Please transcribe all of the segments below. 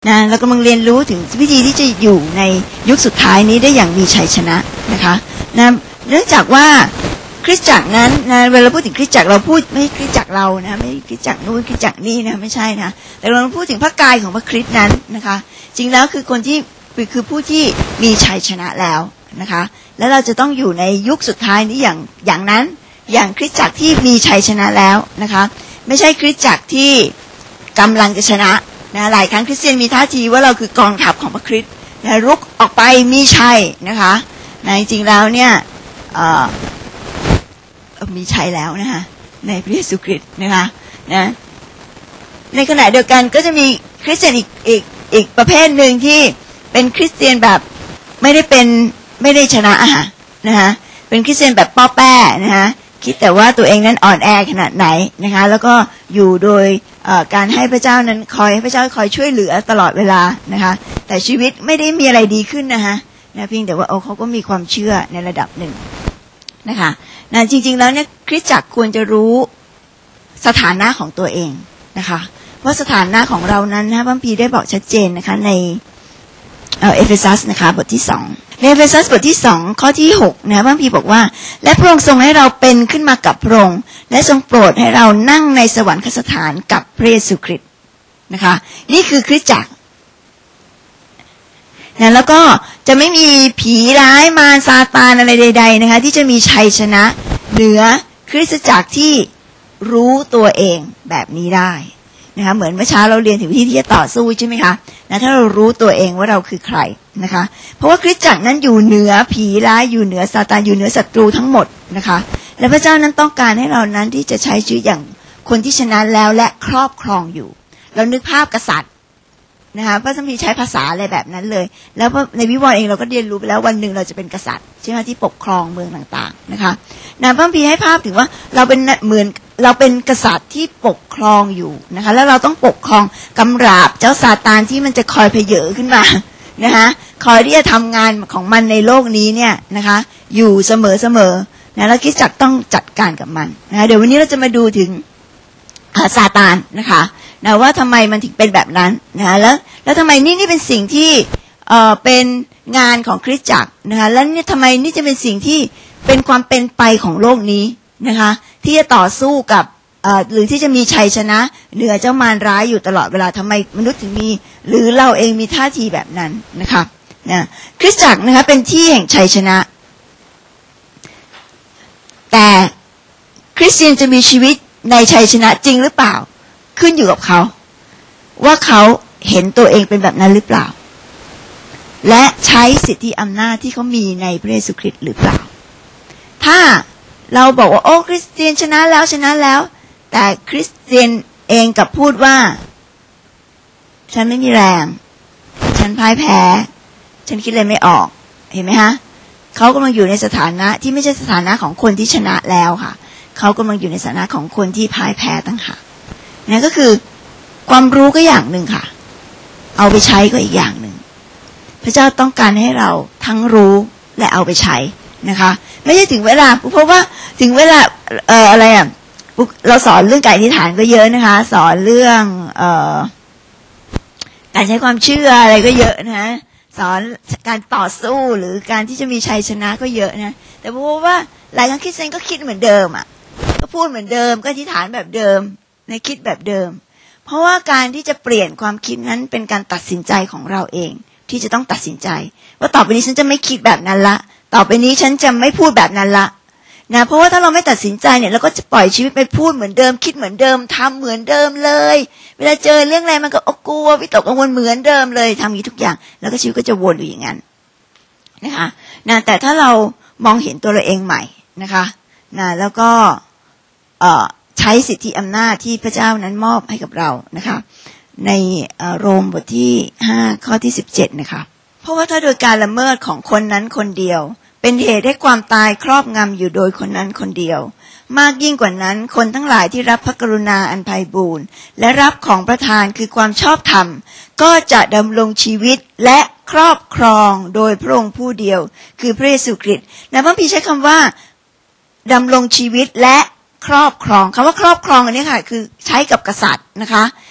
นะเรากำลังเรียนรู้ถึงวิธีที่จะอยู่ในยุคสุดท้ายนี้ได้อย่างมีชัยชนะนะคะนะเนื่องจากว่าคริสตจักรนั้นนะเวลาพูดถึงคริสตจักรเราพูดไม่คริสตจักรเรานะไม่คริสตจักรนู้นคริสตจักรนี่นะไม่ใช่นะแต่เราพูดถึงพระกายของพระคริสต์นั้นนะคะจริงแล้วคือคนที่คือผู้ที่มีชัยชนะแล้วนะคะแล้วเราจะต้องอยู่ในยุคสุดท้ายนี้อย่างนั้นอย่างคริสตจักรที่มีชัยชนะแล้วนะคะไม่ใช่คริสตจักรที่กำลังจะชนะนะหลายครั้งคริสเตียนมีท่าทีว่าเราคือกองทัพของพระคริสต์นะรุกออกไปมีชัยนะคะนะจริงๆแล้วเนี่ยมีชัยแล้วนะคะในพระเยซูคริสต์นะคะนะในขณะเดียวกันก็จะมีคริสเตียนอีกประเภทหนึ่งที่เป็นคริสเตียนแบบไม่ได้ชนะนะคะเป็นคริสเตียนแบบป้อแป้นะคะคิดแต่ว่าตัวเองนั้นอ่อนแอขนาดไหนนะคะแล้วก็อยู่โดยการให้พระเจ้านั้นให้พระเจ้าคอยช่วยเหลือตลอดเวลานะคะแต่ชีวิตไม่ได้มีอะไรดีขึ้นนะคะนะเพียงแต่ว่าเขาก็มีความเชื่อในระดับหนึ่งนะคะนะจริงๆแล้วเนี่ยคริสตจักรควรจะรู้สถานะของตัวเองนะคะว่าสถานะของเรานั้นนะพระคัมภีร์ได้บอกชัดเจนนะคะในเอเฟซัสนะคะบทที่2ในเอเฟซัสบทที่2ข้อที่6นะพระคัมภีร์บอกว่าและพระองค์ทรงให้เราเป็นขึ้นมากับพระองค์และทรงโปรดให้เรานั่งในสวรรคสถานกับพระเยซูคริสต์นะคะนี่คือคริสตจักรนะแล้วก็จะไม่มีผีร้ายมารซาตานอะไรใดๆนะคะที่จะมีชัยชนะเหนือคริสตจักรที่รู้ตัวเองแบบนี้ได้นะคะเหมือนเมื่อเช้าเราเรียนถึงวิธีที่จะต่อสู้ใช่ไหมคะนะถ้าเรารู้ตัวเองว่าเราคือใครนะคะเพราะว่าคริสตจักรนั้นอยู่เหนือผีร้ายอยู่เหนือซาตานอยู่เหนือศัตรูทั้งหมดนะคะและพระเจ้านั้นต้องการให้เรานั้นที่จะใช้ชีวิตอย่างคนที่ชนะแล้วและครอบครองอยู่เรานึกภาพกษัตริย์นะคะพระคัมภีร์ใช้ภาษาอะไรแบบนั้นเลยแล้วในวิวรณ์เองเราก็เรียนรู้ไปแล้ววันหนึ่งเราจะเป็นกษัตริย์ใช่ไหมที่ปกครองเมืองต่างๆนะคะพระคัมภีร์ให้ภาพถึงว่าเราเป็นเหมือนเราเป็นกษัตริย์ที่ปกครองอยู่นะคะแล้วเราต้องปกครองกำราบเจ้าซาตานที่มันจะคอยเพเยอขึ้นมานะคะคอยที่จะทำงานของมันในโลกนี้เนี่ยนะคะอยู่เสมอนะแล้วคริสตจักรต้องจัดการกับมันนะคะเดี๋ยววันนี้เราจะมาดูถึงซาตานนะคะนะว่าทำไมมันถึงเป็นแบบนั้นนะแล้วทำไมนี่เป็นสิ่งที่เป็นงานของคริสตจักรนะคะแล้วนี่ทำไมนี่จะเป็นสิ่งที่เป็นความเป็นไปของโลกนี้นะคะที่จะต่อสู้กับหรือที่จะมีชัยชนะเหนือเจ้ามารร้ายอยู่ตลอดเวลาทำไมมนุษย์ถึงมีหรือเราเองมีท่าทีแบบนั้นนะคะนะคริสตจักรนะคะเป็นที่แห่งชัยชนะแต่คริสเตียนจะมีชีวิตในชัยชนะจริงหรือเปล่าขึ้นอยู่กับเขาว่าเขาเห็นตัวเองเป็นแบบนั้นหรือเปล่าและใช้สิทธิอำนาจที่เขามีในพระเยซูคริสต์หรือเปล่าถ้าเราบอกว่าโอ้คริสเตียนชนะแล้วแต่คริสเตียนเองกับพูดว่าฉันไม่มีแรงฉันพ่ายแพ้ฉันคิดอะไรไม่ออกเห็นไหมฮะเขากำลังอยู่ในสถานะที่ไม่ใช่สถานะของคนที่ชนะแล้วค่ะเขากำลังอยู่ในสถานะของคนที่พ่ายแพ้ต่างหากนั่นก็คือความรู้ก็อย่างหนึ่งค่ะเอาไปใช้ก็อีกอย่างหนึ่งพระเจ้าต้องการให้เราทั้งรู้และเอาไปใช้นะคะไม่ใช่ถึงเวลาเพราะว่าถึงเวลาอะไรอ่ะเราสอนเรื่องการอธิษฐานก็เยอะนะคะสอนเรื่องการใช้ความเชื่ออะไรก็เยอะนะสอนการต่อสู้หรือการที่จะมีชัยชนะก็เยอะนะแต่เพราะว่าหลายครั้งคริสเตียนก็คิดเหมือนเดิมอ่ะก็พูดเหมือนเดิมก็อธิษฐานแบบเดิมในคิดแบบเดิมเพราะว่าการที่จะเปลี่ยนความคิดนั้นเป็นการตัดสินใจของเราเองที่จะต้องตัดสินใจว่าต่อไปนี้ฉันจะไม่คิดแบบนั้นละต่อไปนี้ฉันจะไม่พูดแบบนั้นละนะเพราะว่าถ้าเราไม่ตัดสินใจเนี่ยเราก็จะปล่อยชีวิตไปพูดเหมือนเดิมคิดเหมือนเดิมทำเหมือนเดิมเลยเวลาเจอเรื่องอะไรมันก็กลัววิตกกังวลเหมือนเดิมเลยทำอย่างนี้ทุกอย่างแล้วก็ชีวิตก็จะวนอยู่อย่างนั้นนะคะนะแต่ถ้าเรามองเห็นตัวเราเองใหม่นะคะนะแล้วก็ใช้สิทธิอำนาจที่พระเจ้านั้นมอบให้กับเรานะคะในโรมบทที่5ข้อที่17นะคะเพราะว่าถ้าโดยการละเมิดของคนนั้นคนเดียวเป็นเหตุให้ความตายครอบงำอยู่โดยคนนั้นคนเดียวมากยิ่งกว่านั้นคนทั้งหลายที่รับพระกรุณาอันไพบูลย์และรับของประทานคือความชอบธรรมก็จะดำรงชีวิตและครอบครองโดยพระองค์ผู้เดียวคือพระเยซูคริสต์และพระคัมภีร์ใช้คำว่าดำรงชีวิตและครอบครองคำว่าครอบครองอันนี้ค่ะคือใช้กับกษัตริย์นะคะ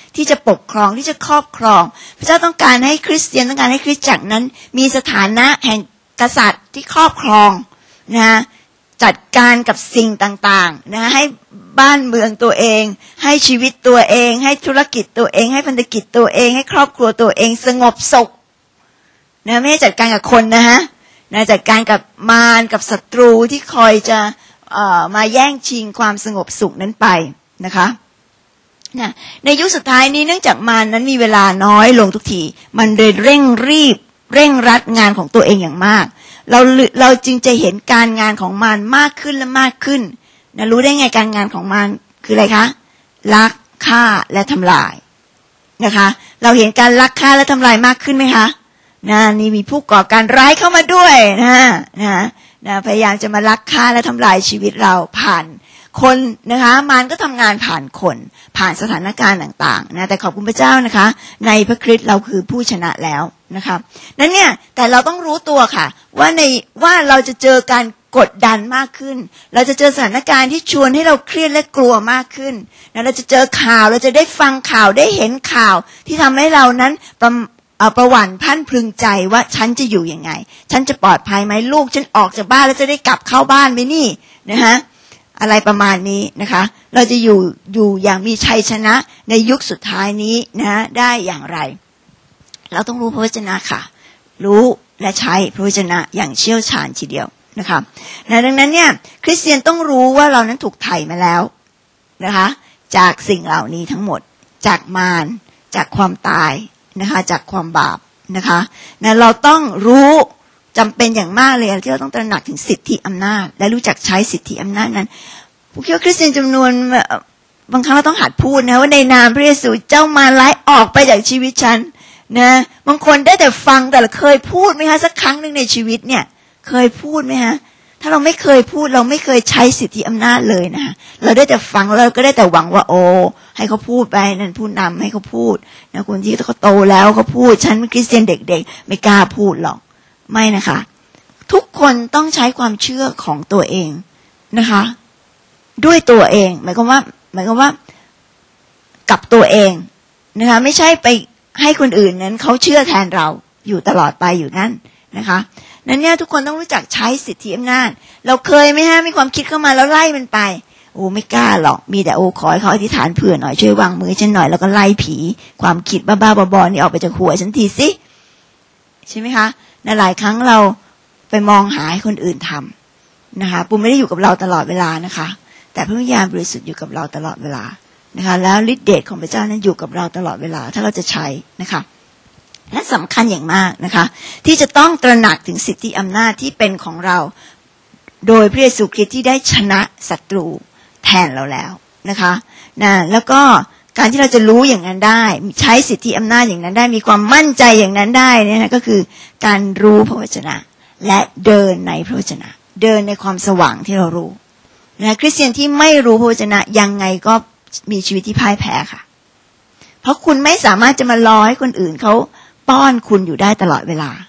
ที่จะปกครองที่จะครอบครองพระเจ้าต้องการให้คริสเตียนต้องการให้คริสตจักรนั้นมีสถานะแห่งกษัตริย์ที่ครอบครองนะจัดการกับสิ่งต่างๆนะให้บ้านเมืองตัวเองให้ชีวิตตัวเองให้ธุรกิจตัวเองให้พันธกิจตัวเองให้ครอบครัวตัวเองสงบสุขนะไม่ให้จัดการกับคนนะจัดการกับมารกับศัตรูที่คอยจะมาแย่งชิงความสงบสุขนั้นไปนะคะในยุคสุดท้ายนี้เนื่องจากมารนั้นมีเวลาน้อยลงทุกทีมันเลยเร่งรัดงานของตัวเองอย่างมากเราจึงจะเห็นการงานของมารมากขึ้นและมากขึ้นนะรู้ได้ไงการงานของมารคืออะไรคะลักฆ่าและทำลายนะคะเราเห็นการลักฆ่าและทำลายมากขึ้นไหมคะนี่มีผู้ก่อการร้ายเข้ามาด้วยนะพยายามจะมาลักฆ่าและทำลายชีวิตเราผ่านคนนะคะมารก็ทำงานผ่านคนผ่านสถานการณ์ต่างๆนะแต่ขอบคุณพระเจ้านะคะในพระคริสต์เราคือผู้ชนะแล้วนะคะนั้นเนี่ยแต่เราต้องรู้ตัวค่ะว่าเราจะเจอการกดดันมากขึ้นเราจะเจอสถานการณ์ที่ชวนให้เราเครียดและกลัวมากขึ้นนะเราจะเจอข่าวเราจะได้ฟังข่าวได้เห็นข่าวที่ทำให้เรานั้นประหวั่นพันพรึงใจว่าฉันจะอยู่ยังไงฉันจะปลอดภัยไหมลูกฉันออกจากบ้านแล้วจะได้กลับเข้าบ้านไหมนี่นะคะอะไรประมาณนี้นะคะเราจะอยู่อย่างมีชัยชนะในยุคสุดท้ายนี้นะได้อย่างไรเราต้องรู้พระวจนะค่ะรู้และใช้พระวจนะอย่างเชี่ยวชาญทีเดียวนะคะดังนั้นเนี่ยคริสเตียนต้องรู้ว่าเรานั้นถูกไถ่มาแล้วนะคะจากสิ่งเหล่านี้ทั้งหมดจากมารจากความตายนะคะจากความบาปนะคะเราต้องรู้จำเป็นอย่างมากเลยที่เราต้องตระหนักถึงสิทธิอำนาจและรู้จักใช้สิทธิอำนาจนั้นผู้เชื่อคริสเตียนจำนวนบางครั้งเราต้องหัดพูดนะว่าในนามพระเยซูเจ้ามารร้ายออกไปจากชีวิตฉันนะบางคนได้แต่ฟังแต่เคยพูดไหมคะสักครั้งหนึ่งในชีวิตเนี่ยเคยพูดไหมฮะถ้าเราไม่เคยพูดเราไม่เคยใช้สิทธิอำนาจเลยนะเราได้แต่ฟังเราก็ได้แต่หวังว่าโอ้ให้เขาพูดไปนั่นผู้นำให้เขาพูดนะคนที่เขาโตแล้วเขาพูดฉันเป็นคริสเตียนเด็กๆไม่กล้าพูดหรอกไม่นะคะทุกคนต้องใช้ความเชื่อของตัวเองนะคะด้วยตัวเองหมายความว่ากับตัวเองนะคะไม่ใช่ไปให้คนอื่นนั้นเขาเชื่อแทนเราอยู่ตลอดไปอยู่นั่นนะคะนั้นเนี่ยทุกคนต้องรู้จักใช้สิทธิอำนาจเราเคยไหมฮะมีความคิดเข้ามาแล้วไล่มันไปโอ้ไม่กล้าหรอกมีแต่โอ้ขอให้เขาอธิษฐานเผื่อหน่อยช่วยวางมือฉันหน่อยแล้วก็ไล่ผีความคิดบ้าๆบอๆนี่ออกไปจากหัวฉันทีสิใช่ไหมคะในหลายครั้งเราไปมองหาให้คนอื่นทำนะคะปู่ไม่ได้อยู่กับเราตลอดเวลานะคะแต่พระวิญญาณบริสุทธิ์อยู่กับเราตลอดเวลานะคะแล้วฤทธิ์เดชของพระเจ้านั้นอยู่กับเราตลอดเวลาถ้าเราจะใช้นะคะและสำคัญอย่างมากนะคะที่จะต้องตระหนักถึงสิทธิอำนาจที่เป็นของเราโดยพระเยซูคริสต์ที่ได้ชนะศัตรูแทนเราแล้วนะคะแล้วก็การที่เราจะรู้อย่างนั้นได้ใช้สิทธิอำนาจอย่างนั้นได้มีความมั่นใจอย่างนั้นได้เนี่ยนะก็คือการรู้พระวจนะและเดินในพระวจนะเดินในความสว่างที่เรารู้นะคริสเตียนที่ไม่รู้พระวจนะยังไงก็มีชีวิตที่พ่ายแพ้ค่ะเพราะคุณไม่สามารถจะมารอให้คนอื่นเขาป้อนคุณอยู่ได้ตลอดเวลา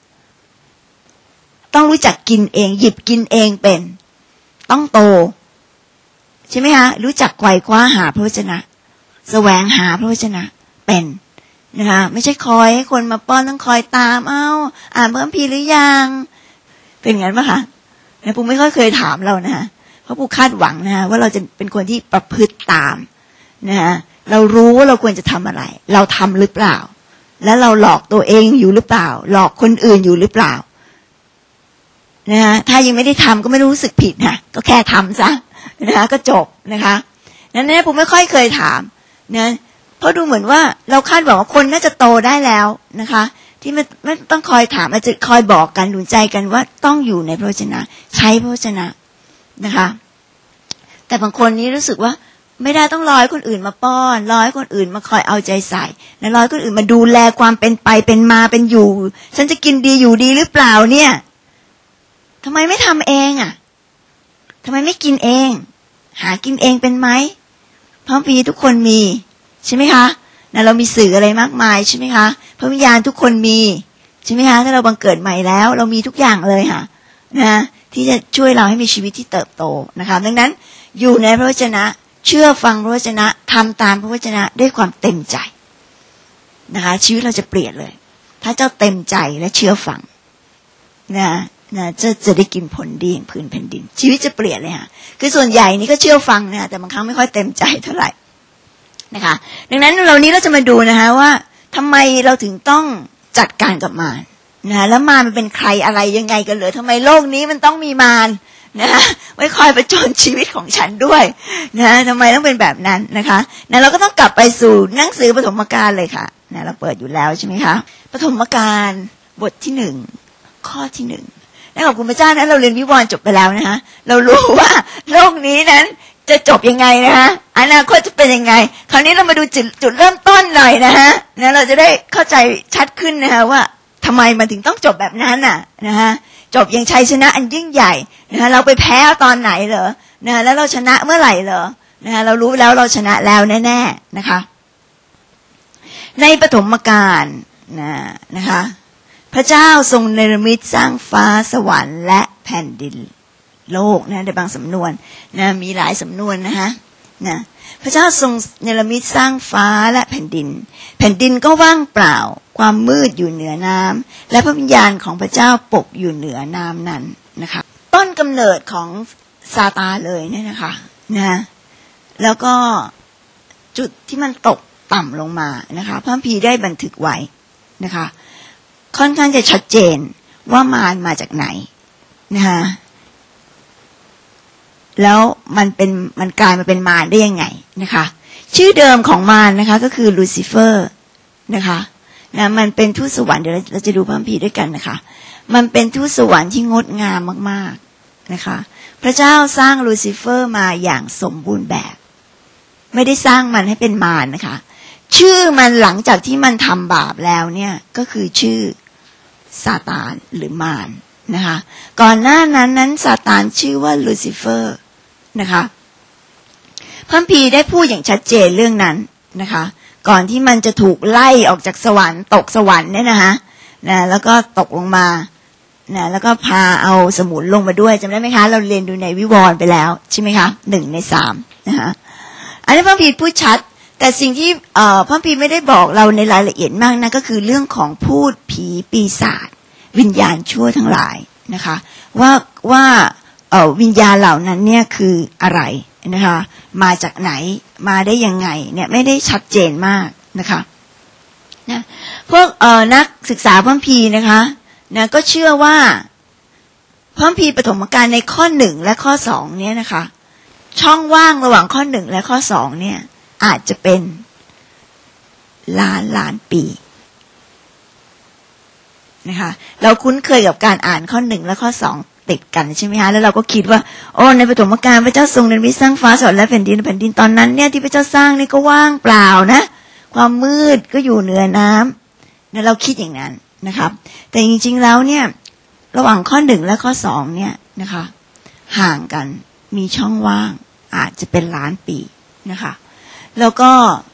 ต้องรู้จักกินเองหยิบกินเองเป็นต้องโตใช่ไหมคะรู้จักไขว่คว้าหาพระวจนะแสวงหาพระวจนะเป็นนะคะไม่ใช่คอยให้คนมาป้อนต้องคอยตามอ่านพระคัมภีร์หรือยังเป็นงั้นปะคะนะปู่ไม่ค่อยเคยถามเรานะเพราะปู่คาดหวังนะว่าเราจะเป็นคนที่ประพฤติตามนะเรารู้ว่าเราควรจะทำอะไรเราทำหรือเปล่าแล้วเราหลอกตัวเองอยู่หรือเปล่าหลอกคนอื่นอยู่หรือเปล่าถ้ายังไม่ได้ทำก็ไม่รู้สึกผิดนะก็แค่ทำซะนะคะก็จบนะคะนั้นผมไม่ค่อยเคยถามนะเพราะดูเหมือนว่าเราคาดหวังว่าคนน่าจะโตได้แล้วนะคะที่ไม่ต้องคอยถามอาจจะคอยบอกกันหนุนใจกันว่าต้องอยู่ในพระวจนะใช้พระวจนะนะคะแต่บางคนนี้รู้สึกว่าไม่ได้ต้องรอให้คนอื่นมาป้อนรอให้คนอื่นมาคอยเอาใจใส่รอให้คนอื่นมาดูแลความเป็นไปเป็นมาเป็นอยู่ฉันจะกินดีอยู่ดีหรือเปล่าเนี่ยทำไมไม่ทำเองทำไมไม่กินเองหากินเองเป็นไหมพระปีทุกคนมีใช่ไหมคะเรามีสื่ออะไรมากมายใช่ไหมคะพระวิญญาณทุกคนมีใช่ไหมคะถ้าเราบังเกิดใหม่แล้วเรามีทุกอย่างเลยค่ะที่จะช่วยเราให้มีชีวิตที่เติบโตนะคะดังนั้นอยู่ในพระวจนะเชื่อฟังพระวจนะทำตามพระวจนะด้วยความเต็มใจนะคะชีวิตเราจะเปลี่ยนเลยถ้าเจ้าเต็มใจและเชื่อฟังนะจะได้กินผลดีอย่างพื้นแผ่นดินชีวิตจะเปลี่ยนเลยค่ะคือส่วนใหญ่นี่ก็เชื่อฟังนะแต่บางครั้งไม่ค่อยเต็มใจเท่าไหร่นะคะดังนั้นเรานี้เราจะมาดูนะคะว่าทำไมเราถึงต้องจัดการกับมารนะแล้วมารมันเป็นใครอะไรยังไงกันเหรอทำไมโลกนี้มันต้องมีมารนะไว้คอยประจนชีวิตของฉันด้วยนะทำไมต้องเป็นแบบนั้นนะคะนะเราก็ต้องกลับไปสู่หนังสือปฐมกาลเลยค่ะนะเราเปิดอยู่แล้วใช่ไหมคะปฐมกาลบทที่1ข้อที่1และขอบคุณพระเจ้านะเราเรียนวิวรณ์จบไปแล้วนะคะเรารู้ว่าโลกนี้นั้นจะจบยังไงนะคะอนาคตจะเป็นยังไงคราวนี้เรามาดูจุดเริ่มต้นหน่อยนะคะนะเราจะได้เข้าใจชัดขึ้นนะคะว่าทำไมมันถึงต้องจบแบบนั้นน่ะนะคะจบอย่างชัยชนะอันยิ่งใหญ่นะคะเราไปแพ้ตอนไหนเหรอนะแล้วเราชนะเมื่อไหร่เหรอนะคะเรารู้แล้วเราชนะแล้วแน่ๆนะคะในปฐมกาลนะคะพระเจ้าทรงเนรมิตสร้างฟ้าสวรรค์และแผ่นดินโลกนะในบางสำนวนนะมีหลายสำนวนนะคะนะพระเจ้าทรงเนรมิตสร้างฟ้าและแผ่นดินก็ว่างเปล่าความมืดอยู่เหนือน้ำและพระวิญญาณของพระเจ้าปกอยู่เหนือน้ำนั้นนะคะต้นกำเนิดของซาตานเลยเนี่ยนะคะนะแล้วก็จุดที่มันตกต่ำลงมานะคะพระคัมภีร์ได้บันทึกไว้นะคะค่อนข้างจะชัดเจนว่ามารมาจากไหนนะคะแล้วมันกลายมาเป็นมารได้ยังไงนะคะชื่อเดิมของมารนะคะก็คือลูซิเฟอร์นะคะนะมันเป็นทูตสวรรค์เดี๋ยวเราจะดูพระคัมภีร์ด้วยกันนะคะมันเป็นทูตสวรรค์ที่งดงามมากๆนะคะพระเจ้าสร้างลูซิเฟอร์มาอย่างสมบูรณ์แบบไม่ได้สร้างมันให้เป็นมารนะคะชื่อมันหลังจากที่มันทำบาปแล้วเนี่ยก็คือชื่อซาตานหรือมารนะคะก่อนหน้านั้นซาตานชื่อว่าลูซิเฟอร์นะคะพระคัมภีร์ได้พูดอย่างชัดเจนเรื่องนั้นนะคะก่อนที่มันจะถูกไล่ออกจากสวรรค์ตกสวรรค์เนี่ยนะคะแล้วก็ตกลงมาแล้วก็พาเอาสมุนลงมาด้วยจำได้ไหมคะเราเรียนดูในวิวรณ์ไปแล้วใช่ไหมคะ1 ใน 3นะคะอันนี้พระคัมภีร์พูดชัดแต่สิ่งที่พระคัมภีร์ไม่ได้บอกเราในรายละเอียดมากนะก็คือเรื่องของพูดผีปีศาจวิญญาณชั่วทั้งหลายนะคะว่าวิญญาณเหล่านั้นเนี่ยคืออะไรนะคะมาจากไหนมาได้ยังไงเนี่ยไม่ได้ชัดเจนมากนะคะนะพวกนักศึกษาพระคัมภีร์นะคะนะก็เชื่อว่าพระคัมภีร์ปฐมกาลในข้อ1และข้อ2เนี่ยนะคะช่องว่างระหว่างข้อ1และข้อ2เนี่ยอาจจะเป็นล้านปีนะคะเราคุ้นเคยกับการอ่านข้อ1และข้อ2ติดกันใช่ไหมคะแล้วเราก็คิดว่าโอ้ในปฐมกาลพระเจ้าทรงเนรมิตสร้างฟ้าสวรรค์และแผ่นดินตอนนั้นเนี่ยที่พระเจ้าสร้างนี่ก็ว่างเปล่านะความมืดก็อยู่เหนือน้ำเนี่ยเราคิดอย่างนั้นนะครับแต่จริงๆแล้วเนี่ยระหว่างข้อ1และข้อ2เนี่ยนะคะห่างกันมีช่องว่างอาจจะเป็นล้านปีนะคะแล้วก็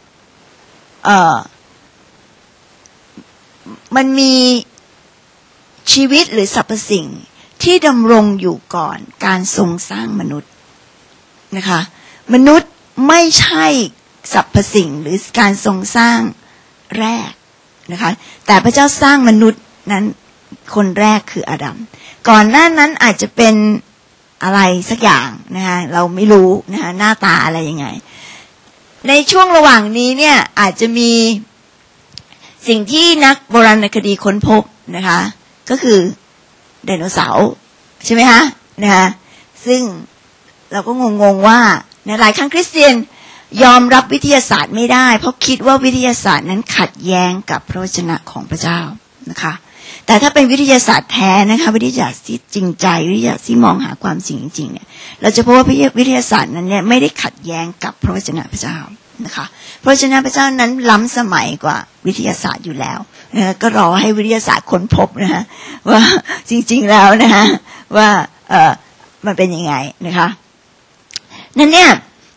มันมีชีวิตหรือสรรพสิ่งที่ดำรงอยู่ก่อนการทรงสร้างมนุษย์นะคะมนุษย์ไม่ใช่สรรพสิ่งหรือการทรงสร้างแรกนะคะแต่พระเจ้าสร้างมนุษย์นั้นคนแรกคืออาดัมก่อนหน้านั้นอาจจะเป็นอะไรสักอย่างนะคะเราไม่รู้นะคะหน้าตาอะไรยังไงในช่วงระหว่างนี้เนี่ยอาจจะมีสิ่งที่นักโบราณคดีค้นพบนะคะก็คือไดโนเสาร์ใช่ไหมคะนะคะซึ่งเราก็งงว่าในหลายครั้งคริสเตียนยอมรับวิทยาศาสตร์ไม่ได้เพราะคิดว่าวิทยาศาสตร์นั้นขัดแย้งกับพระวจนะของพระเจ้านะคะแต่ถ้าเป็นวิทยาศาสตร์แท้นะคะวิทยาศาสตร์ที่จริงใจวิทยาศาสตร์ที่มองหาความจริงจริงเนี่ยเราจะพบว่าวิทยาศาสตร์นั้นเนี่ยไม่ได้ขัดแย้งกับพระวจนะพระเจ้านะคะพระวจนะพระเจ้านั้นล้ำสมัยกว่าวิทยาศาสตร์อยู่แล้วก็รอให้วิทยาศาสตร์ค้นพบนะคะว่าจริงๆแล้วนะคะว่ามันเป็นยังไงนะคะนั่นเนี่ย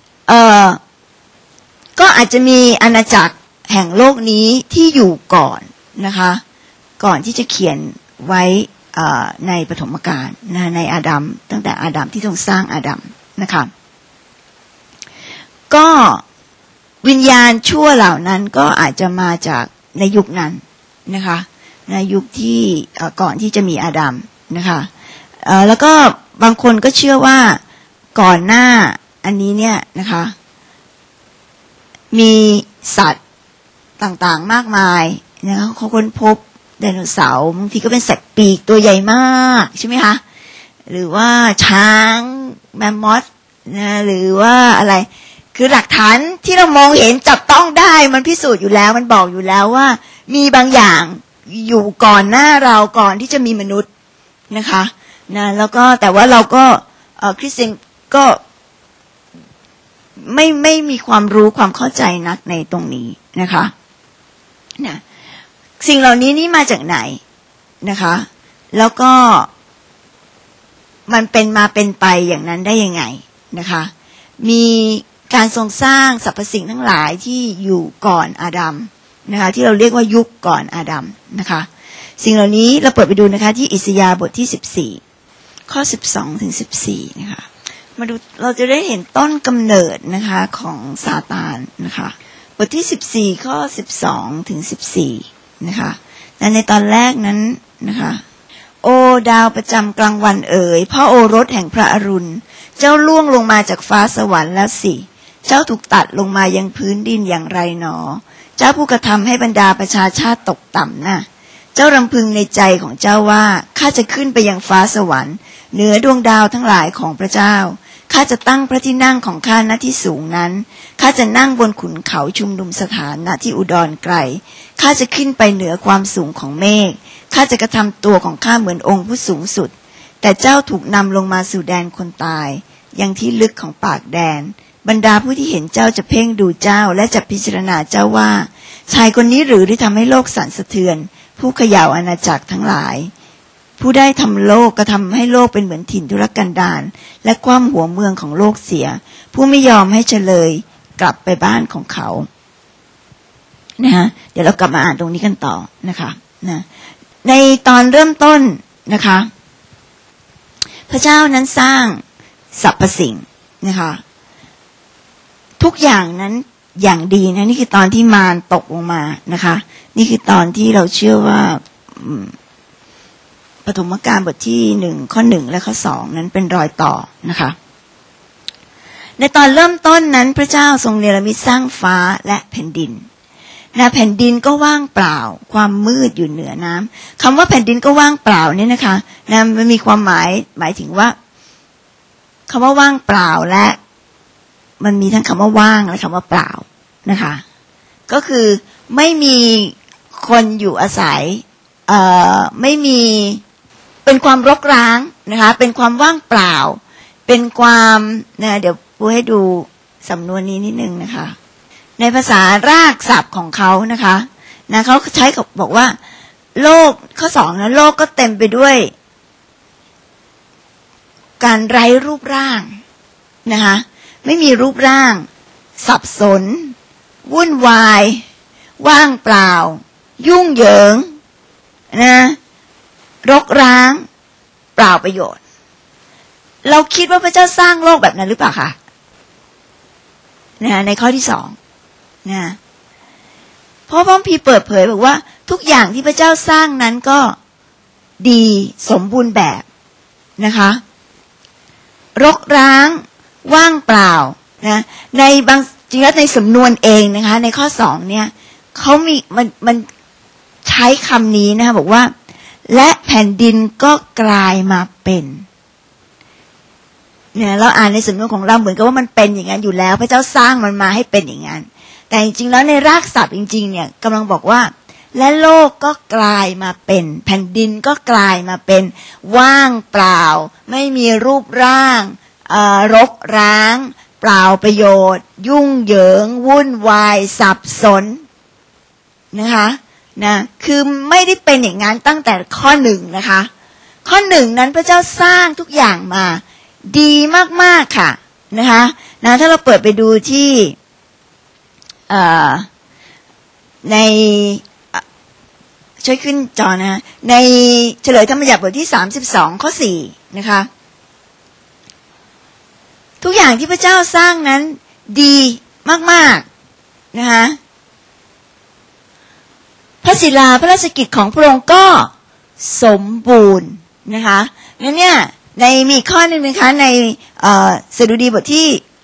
ก็อาจจะมีอาณาจักรแห่งโลกนี้ที่อยู่ก่อนนะคะก่อนที่จะเขียนไว้ในปฐมกาลในอาดัมตั้งแต่อาดัมที่ทรงสร้างอาดัมนะคะก็วิญญาณชั่วเหล่านั้นก็อาจจะมาจากในยุคนั้นนะคะในยุคที่ก่อนที่จะมีอาดัมนะคะแล้วก็บางคนก็เชื่อว่าก่อนหน้าอันนี้เนี่ยนะคะมีสัตว์ต่างๆมากมายนะคะเขาค้นพบไดโนเสาร์บางทีก็เป็นสัตว์ปีกตัวใหญ่มากใช่ไหมคะหรือว่าช้างแมมมอธนะหรือว่าอะไรคือหลักฐานที่เรามองเห็นจับต้องได้มันพิสูจน์อยู่แล้วมันบอกอยู่แล้วว่ามีบางอย่างอยู่ก่อนหน้าเราก่อนที่จะมีมนุษย์นะคะนะแล้วก็แต่ว่าเราก็คริสเตียนก็ไม่มีความรู้ความเข้าใจนักในตรงนี้นะคะนะสิ่งเหล่านี้นี่มาจากไหนนะคะแล้วก็มันเป็นมาเป็นไปอย่างนั้นได้ยังไงนะคะมีการทรงสร้างสรรพสิ่งทั้งหลายที่อยู่ก่อนอาดัมนะคะที่เราเรียกว่ายุคก่อนอาดัมนะคะสิ่งเหล่านี้เราเปิดไปดูนะคะที่อิสยาห์บทที่14ข้อ12ถึง14นะคะมาดูเราจะได้เห็นต้นกำเนิดนะคะของซาตานนะคะบทที่14ข้อ12ถึง14นะคะในตอนแรกนั้นนะคะโอดาวประจำกลางวันเอ๋ยพระโอรสแห่งพระอรุณเจ้าล่วงลงมาจากฟ้าสวรรค์แล้วสิเจ้าถูกตัดลงมายังพื้นดินอย่างไรหนอเจ้าผู้กระทำให้บรรดาประชาชาติตกต่ำน่ะเจ้ารำพึงในใจของเจ้าว่าข้าจะขึ้นไปยังฟ้าสวรรค์เหนือดวงดาวทั้งหลายของพระเจ้าข้าจะตั้งพระที่นั่งของข้าณที่สูงนั้นข้าจะนั่งบนขุนเขาชุมนุมสถานณที่อุดรไกลข้าจะขึ้นไปเหนือความสูงของเมฆข้าจะกระทำตัวของข้าเหมือนองค์ผู้สูงสุดแต่เจ้าถูกนำลงมาสู่แดนคนตายยังที่ลึกของปากแดนบรรดาผู้ที่เห็นเจ้าจะเพ่งดูเจ้าและจะพิจารณาเจ้าว่าชายคนนี้หรือที่ทำให้โลกสั่นสะเทือนผู้เขย่าอาณาจักรทั้งหลายผู้ได้ทำโลกกระทำให้โลกเป็นเหมือนถิ่นทุรกันดารและคว่ำหัวเมืองของโลกเสียผู้ไม่ยอมให้เฉลยกลับไปบ้านของเขานะฮะเดี๋ยวเรากลับมาอ่านตรงนี้กันต่อนะคะนะในตอนเริ่มต้นนะคะพระเจ้านั้นสร้างสรรพสิ่งนะคะทุกอย่างนั้นอย่างดีนะนี่คือตอนที่มารตกลงมานะคะนี่คือตอนที่เราเชื่อว่าปฐมกาลบทที่1ข้อ1และข้อ2นั้นเป็นรอยต่อนะคะในตอนเริ่มต้นนั้นพระเจ้าทรงเนรมิตสร้างฟ้าและแผ่นดินนะแผ่นดินก็ว่างเปล่าความมืดอยู่เหนือน้ำคำว่าแผ่นดินก็ว่างเปล่าเนี่ยนะคะนะมันมีความหมายถึงว่าคำว่าว่างเปล่าและมันมีทั้งคำว่าว่างและคำว่าเปล่านะคะก็คือไม่มีคนอยู่อาศัยไม่มีเป็นความรกร้างนะคะเป็นความว่างเปล่าเป็นความนะเดี๋ยวปูให้ดูสำนวนนี้นิดนึงนะคะในภาษารากศัพท์ของเขานะคะนะเขาใช้บอกว่าโลกข้อ2นะโลกก็เต็มไปด้วยการไร้รูปร่างนะคะไม่มีรูปร่างสับสนวุ่นวายว่างเปล่ายุ่งเหยิงนะรกร้างเปล่าประโยชน์เราคิดว่าพระเจ้าสร้างโลกแบบนั้นหรือเปล่าคะนะในข้อที่2นะเพราะพระคัมภีร์เปิดเผยบอกว่าทุกอย่างที่พระเจ้าสร้างนั้นก็ดีสมบูรณ์แบบนะคะรกร้างว่างเปล่านะในบางจริงแล้วในสำนวนเองนะคะในข้อ2เนี่ยเขามีมันใช้คำนี้นะคะบอกว่าและแผ่นดินก็กลายมาเป็นเนี่ยเราอ่านในสำนวนของเราเหมือนกับว่ามันเป็นอย่างนั้นอยู่แล้วพระเจ้าสร้างมันมาให้เป็นอย่างนั้นแต่จริงๆแล้วในรากศัพท์จริงๆเนี่ยกำลังบอกว่าและโลกก็กลายมาเป็นแผ่นดินก็กลายมาเป็นว่างเปล่าไม่มีรูปร่างรกร้างเปล่าประโยชน์ยุ่งเหยิงวุ่นวายสับสนนะคะนะคือไม่ได้เป็นอย่างนั้นตั้งแต่ข้อ1นะคะข้อ1นั้นพระเจ้าสร้างทุกอย่างมาดีมากๆค่ะนะคะนะถ้าเราเปิดไปดูที่ในช่วยขึ้นจอนะในเฉลยธรรมบัญญัติบทที่32ข้อ4นะคะทุกอย่างที่พระเจ้าสร้างนั้นดีมากๆนะคะพระศิลาพระราชกิจของพระองค์ก็สมบูรณ์นะคะงั้นเนี่ยในมีข้อหนึ่งนะคะในสดุดีบทที่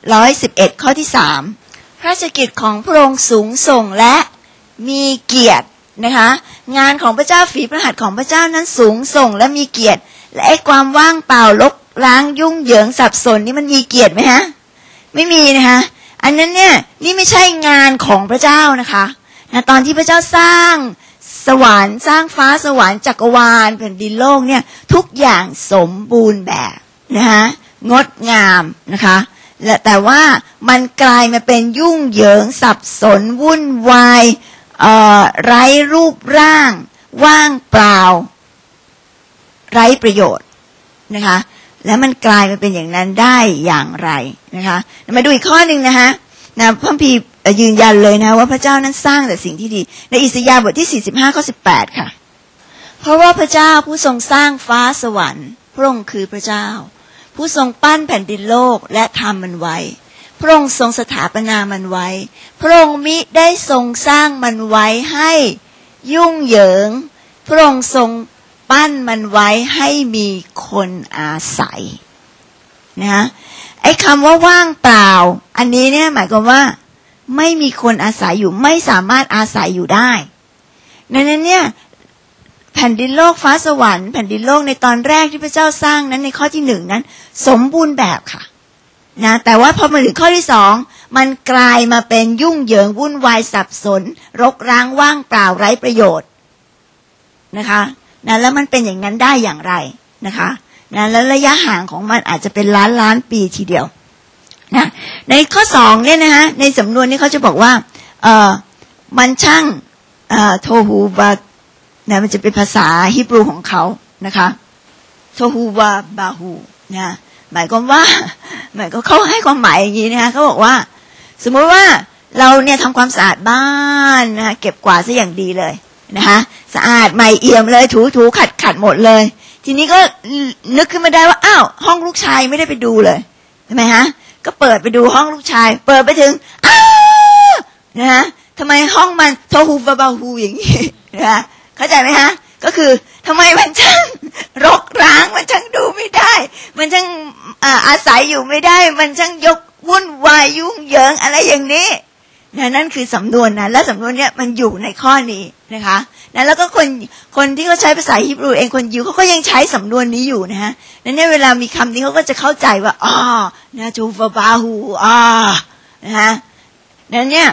111ข้อที่3พระราชกิจของพระองค์สูงส่งและมีเกียรตินะคะงานของพระเจ้าฝีพระหัตถ์ของพระเจ้านั้นสูงส่งและมีเกียรติและไอ้ความว่างเปล่ารกร้างยุ่งเหยิงสับสนนี่มันมีเกียรติไหมฮะไม่มีนะคะอันนั้นเนี่ยนี่ไม่ใช่งานของพระเจ้านะคะตอนที่พระเจ้าสร้างสวรรค์สร้างฟ้าสวรรค์จักรวาลแผ่นดินโลกเนี่ยทุกอย่างสมบูรณ์แบบนะคะงดงามนะคะแต่ว่ามันกลายมาเป็นยุ่งเหยิงสับสนวุ่นวายไร้รูปร่างว่างเปล่าไร้ประโยชน์นะคะแล้วมันกลายมาเป็นอย่างนั้นได้อย่างไรนะคะมาดูอีกข้อหนึ่งนะคะพระคัมภีร์ยืนยันเลยนะว่าพระเจ้านั้นสร้างแต่สิ่งที่ดีในอิสยาห์บทที่45ข้อ18ค่ะเพราะว่าพระเจ้าผู้ทรงสร้างฟ้าสวรรค์พระองค์คือพระเจ้าผู้ทรงปั้นแผ่นดินโลกและทำมันไว้พระองค์ทรงสถาปนามันไว้พระองค์มิได้ทรงสร้างมันไว้ให้ยุ่งเหยิงพระองค์ทรงปั้นมันไว้ให้มีคนอาศัยนะไอ้คำว่าว่างเปล่าอันนี้เนี่ยหมายความว่าไม่มีคนอาศัยอยู่ไม่สามารถอาศัยอยู่ได้ดังนั้นเนี่ยแผ่นดินโลกฟ้าสวรรค์แผ่นดินโลกในตอนแรกที่พระเจ้าสร้างนั้นในข้อที่1นั้นสมบูรณ์แบบค่ะนะแต่ว่าพอมาถึงข้อที่2มันกลายมาเป็นยุ่งเหยิงวุ่นวายสับสนรกร้างว่างเปล่าไร้ประโยชน์นะคะนะแล้วมันเป็นอย่างนั้นได้อย่างไรนะคะนะแล้วระยะห่างของมันอาจจะเป็นล้านปีทีเดียวนะในข้อ2เนี่ยนะคะในสำนวนนี้เขาจะบอกว่ามันช่างโทฮูวานะมันจะเป็นภาษาฮีบรูของเขานะคะโทฮูวาบาฮูนะหมายความว่าเขาให้ความหมายอย่างนี้นะคะเขาบอกว่าสมมติว่าเราเนี่ยทำความสะอาดบ้านนะคะเก็บกวาดซะอย่างดีเลยนะคะสะอาดใหม่เอี่ยมเลยถูขัดหมดเลยทีนี้ก็นึกขึ้นมาได้ว่าอ้าวห้องลูกชายไม่ได้ไปดูเลยใช่ไหมฮะก็เปิดไปดูห้องลูกชายเปิดไปถึงอ้าวนะฮะทำไมห้องมันโทฮูบาฮูอย่างนี้นะเข้าใจไหมฮะก็คือทำไมมันช่างรกร้างมันช่างดูไม่ได้มันช่างอาศัยอยู่ไม่ได้มันช่างยกวุ่นวายยุ่งเหยิงอะไรอย่างนี้นั่นคือสำนวนนะและสำนวนเนี้ยมันอยู่ในข้อนี้นะคะแล้วก็คนที่เขาใช้ภาษาฮีบรูเองคนยิวเขาก็ยังใช้สำนวนนี้อยู่นะฮะนั้นเนี่ยเวลามีคำนี้เขาก็จะเข้าใจว่านะจูฟาบาฮูนะฮะนั้นเนี่ย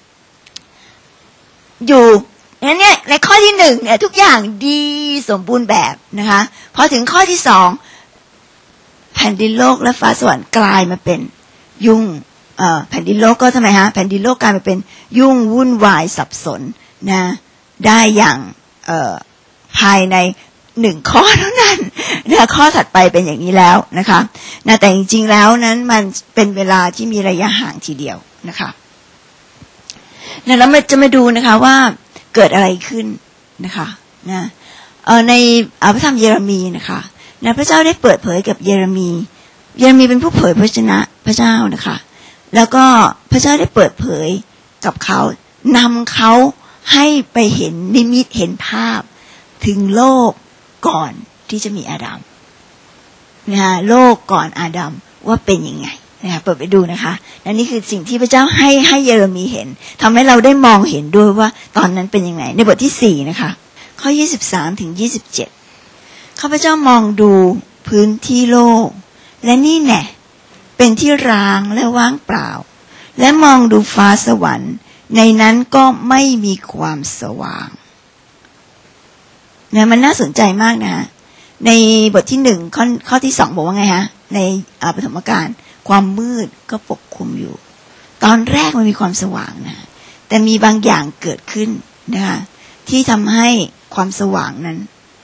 อยู่นั้นเนี่ยในข้อที่1เนี่ยทุกอย่างดีสมบูรณ์แบบนะคะพอถึงข้อที่2แผ่นดินโลกและฟ้าสวรรค์กลายมาเป็นยุ่งแผ่นดินโลกก็ทำไมฮะแผ่นดินโลกกลายมาเป็นยุ่งวุ่นวายสับสนนะได้อย่างภายใน1ข้อเท่านั้นนะข้อถัดไปเป็นอย่างนี้แล้วนะคะนะแต่จริงๆแล้วนั้นมันเป็นเวลาที่มีระยะห่างทีเดียวนะคะนะแล้วมันจะมาดูนะคะว่าเกิดอะไรขึ้นนะคะนะในพระธรรมเยเรมีนะคะนะพระเจ้าได้เปิดเผยกับเยเรมีเป็นผู้เผยพระวจนะพระเจ้านะคะแล้วก็พระเจ้าได้เปิดเผยกับเขานำเขาให้ไปเห็นนิมิตเห็นภาพถึงโลกก่อนที่จะมีอาดัมนะคะโลกก่อนอาดัมว่าเป็นยังไงนะคะเปิดไปดูนะคะและนี่คือสิ่งที่พระเจ้าให้เยเรมีเห็นทำให้เราได้มองเห็นด้วยว่าตอนนั้นเป็นยังไงในบทที่4นะคะข้อ23ถึง27ข้าพเจ้ามองดูพื้นที่โลกและนี่แน่เป็นที่ร้างและว่างเปล่าและมองดูฟ้าสวรรค์ในนั้นก็ไม่มีความสว่างเนี่ยมันน่าสนใจมากนะในบทที่1ข้อที่2บอกว่าไงฮะในปฐมกาลความมืดก็ปกคลุมอยู่ตอนแรกมันมีความสว่างนะแต่มีบางอย่างเกิดขึ้นนะคะที่ทำให้ความสว่างนั้น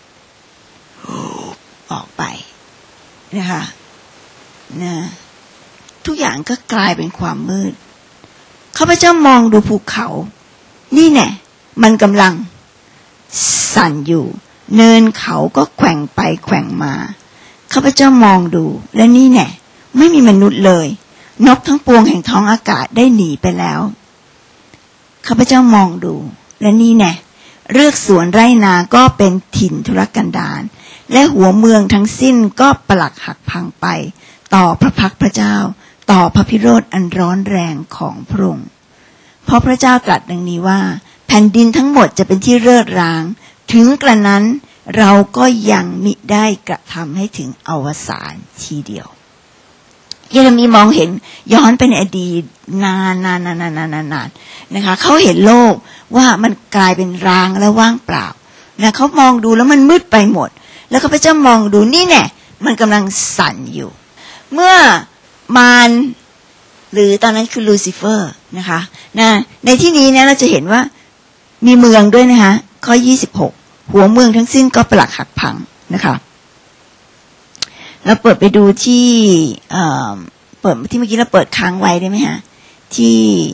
ออกไปนะคะนะทุกอย่างก็กลายเป็นความมืดข้าพเจ้ามองดูภูเขานี่แน่มันกำลังสั่นอยู่เนินเขาก็แกว่งไปแกว่งมาข้าพเจ้ามองดูและนี่แน่ไม่มีมนุษย์เลยนกทั้งปวงแห่งท้องอากาศได้หนีไปแล้วข้าพเจ้ามองดูและนี่แน่เรือกสวนไร่นาก็เป็นถิ่นทุรกันดารและหัวเมืองทั้งสิ้นก็ปลักหักพังไปต่อพระพักพระเจ้าต่อพระพิโรธอันร้อนแรงของพระองค์เพราะพระเจ้าตรัสดังนี้ว่าแผ่นดินทั้งหมดจะเป็นที่เริดร้างถึงกระนั้นเราก็ยังมิได้กระทำให้ถึงอวสานทีเดียวเยเรมีมองเห็นย้อนไปในอดีตนานนะคะเขาเห็นโลกว่ามันกลายเป็นร้างและว่างเปล่านะเขามองดูแล้วมันมืดไปหมดแล้วข้าพเจ้ามองดูนี่แน่มันกำลังสั่นอยู่เมื่อมารหรือตอนนั้นคือลูซิเฟอร์นะคะในที่นี้เนี่ยเราจะเห็นว่ามีเมืองด้วยนะคะข้อ26หัวเมืองทั้งสิ้นก็ปลักหักพังนะคะเราเปิดไปดูที่เปิดที่เมื่อกี้เราเปิดค้างไว้ได้ไหมฮะที่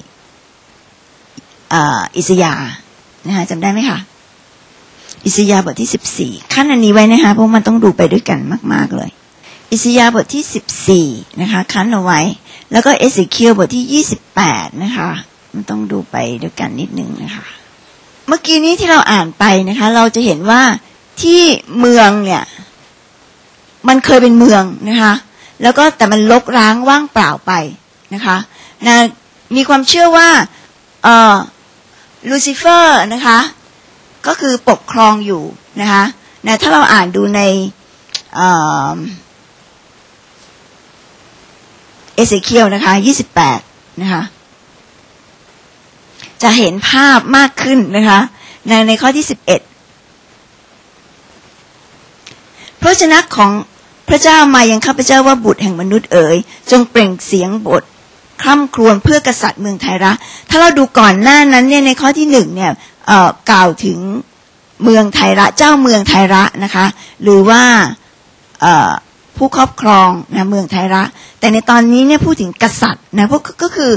อิสยาห์นะคะจำได้ไหมคะอิสยาห์บทที่14ขั้นอันนี้ไว้นะคะเพราะมันต้องดูไปด้วยกันมากๆเลยอิสยาห์บทที่14นะคะขั้นเอาไว้แล้วก็เอเสเคียลบทที่28นะคะมันต้องดูไปด้วยกันนิดนึงนะคะเมื่อกี้นี้ที่เราอ่านไปนะคะเราจะเห็นว่าที่เมืองเนี่ยมันเคยเป็นเมืองนะคะแล้วก็แต่มันรกร้างว่างเปล่าไปนะคะมีความเชื่อว่าลูซิเฟอร์นะคะก็คือปกครองอยู่นะคะถ้าเราอ่านดูในเอเสเคียลนะคะ28นะคะจะเห็นภาพมากขึ้นนะคะในข้อที่11พระวจนะของพระเจ้ามายังข้าพเจ้าว่าบุตรแห่งมนุษย์เอ๋ยจงเปล่งเสียงบทคร่ำครวญเพื่อกษัตริย์เมืองไทระถ้าเราดูก่อนหน้านั้นเนี่ยในข้อที่1เนี่ยกล่าวถึงเมืองไทระเจ้าเมืองไทระนะคะหรือว่าผู้ครอบครองนะเมืองไทระแต่ในตอนนี้เนี่ยพูดถึงกษัตริย์นะพวกก็คือ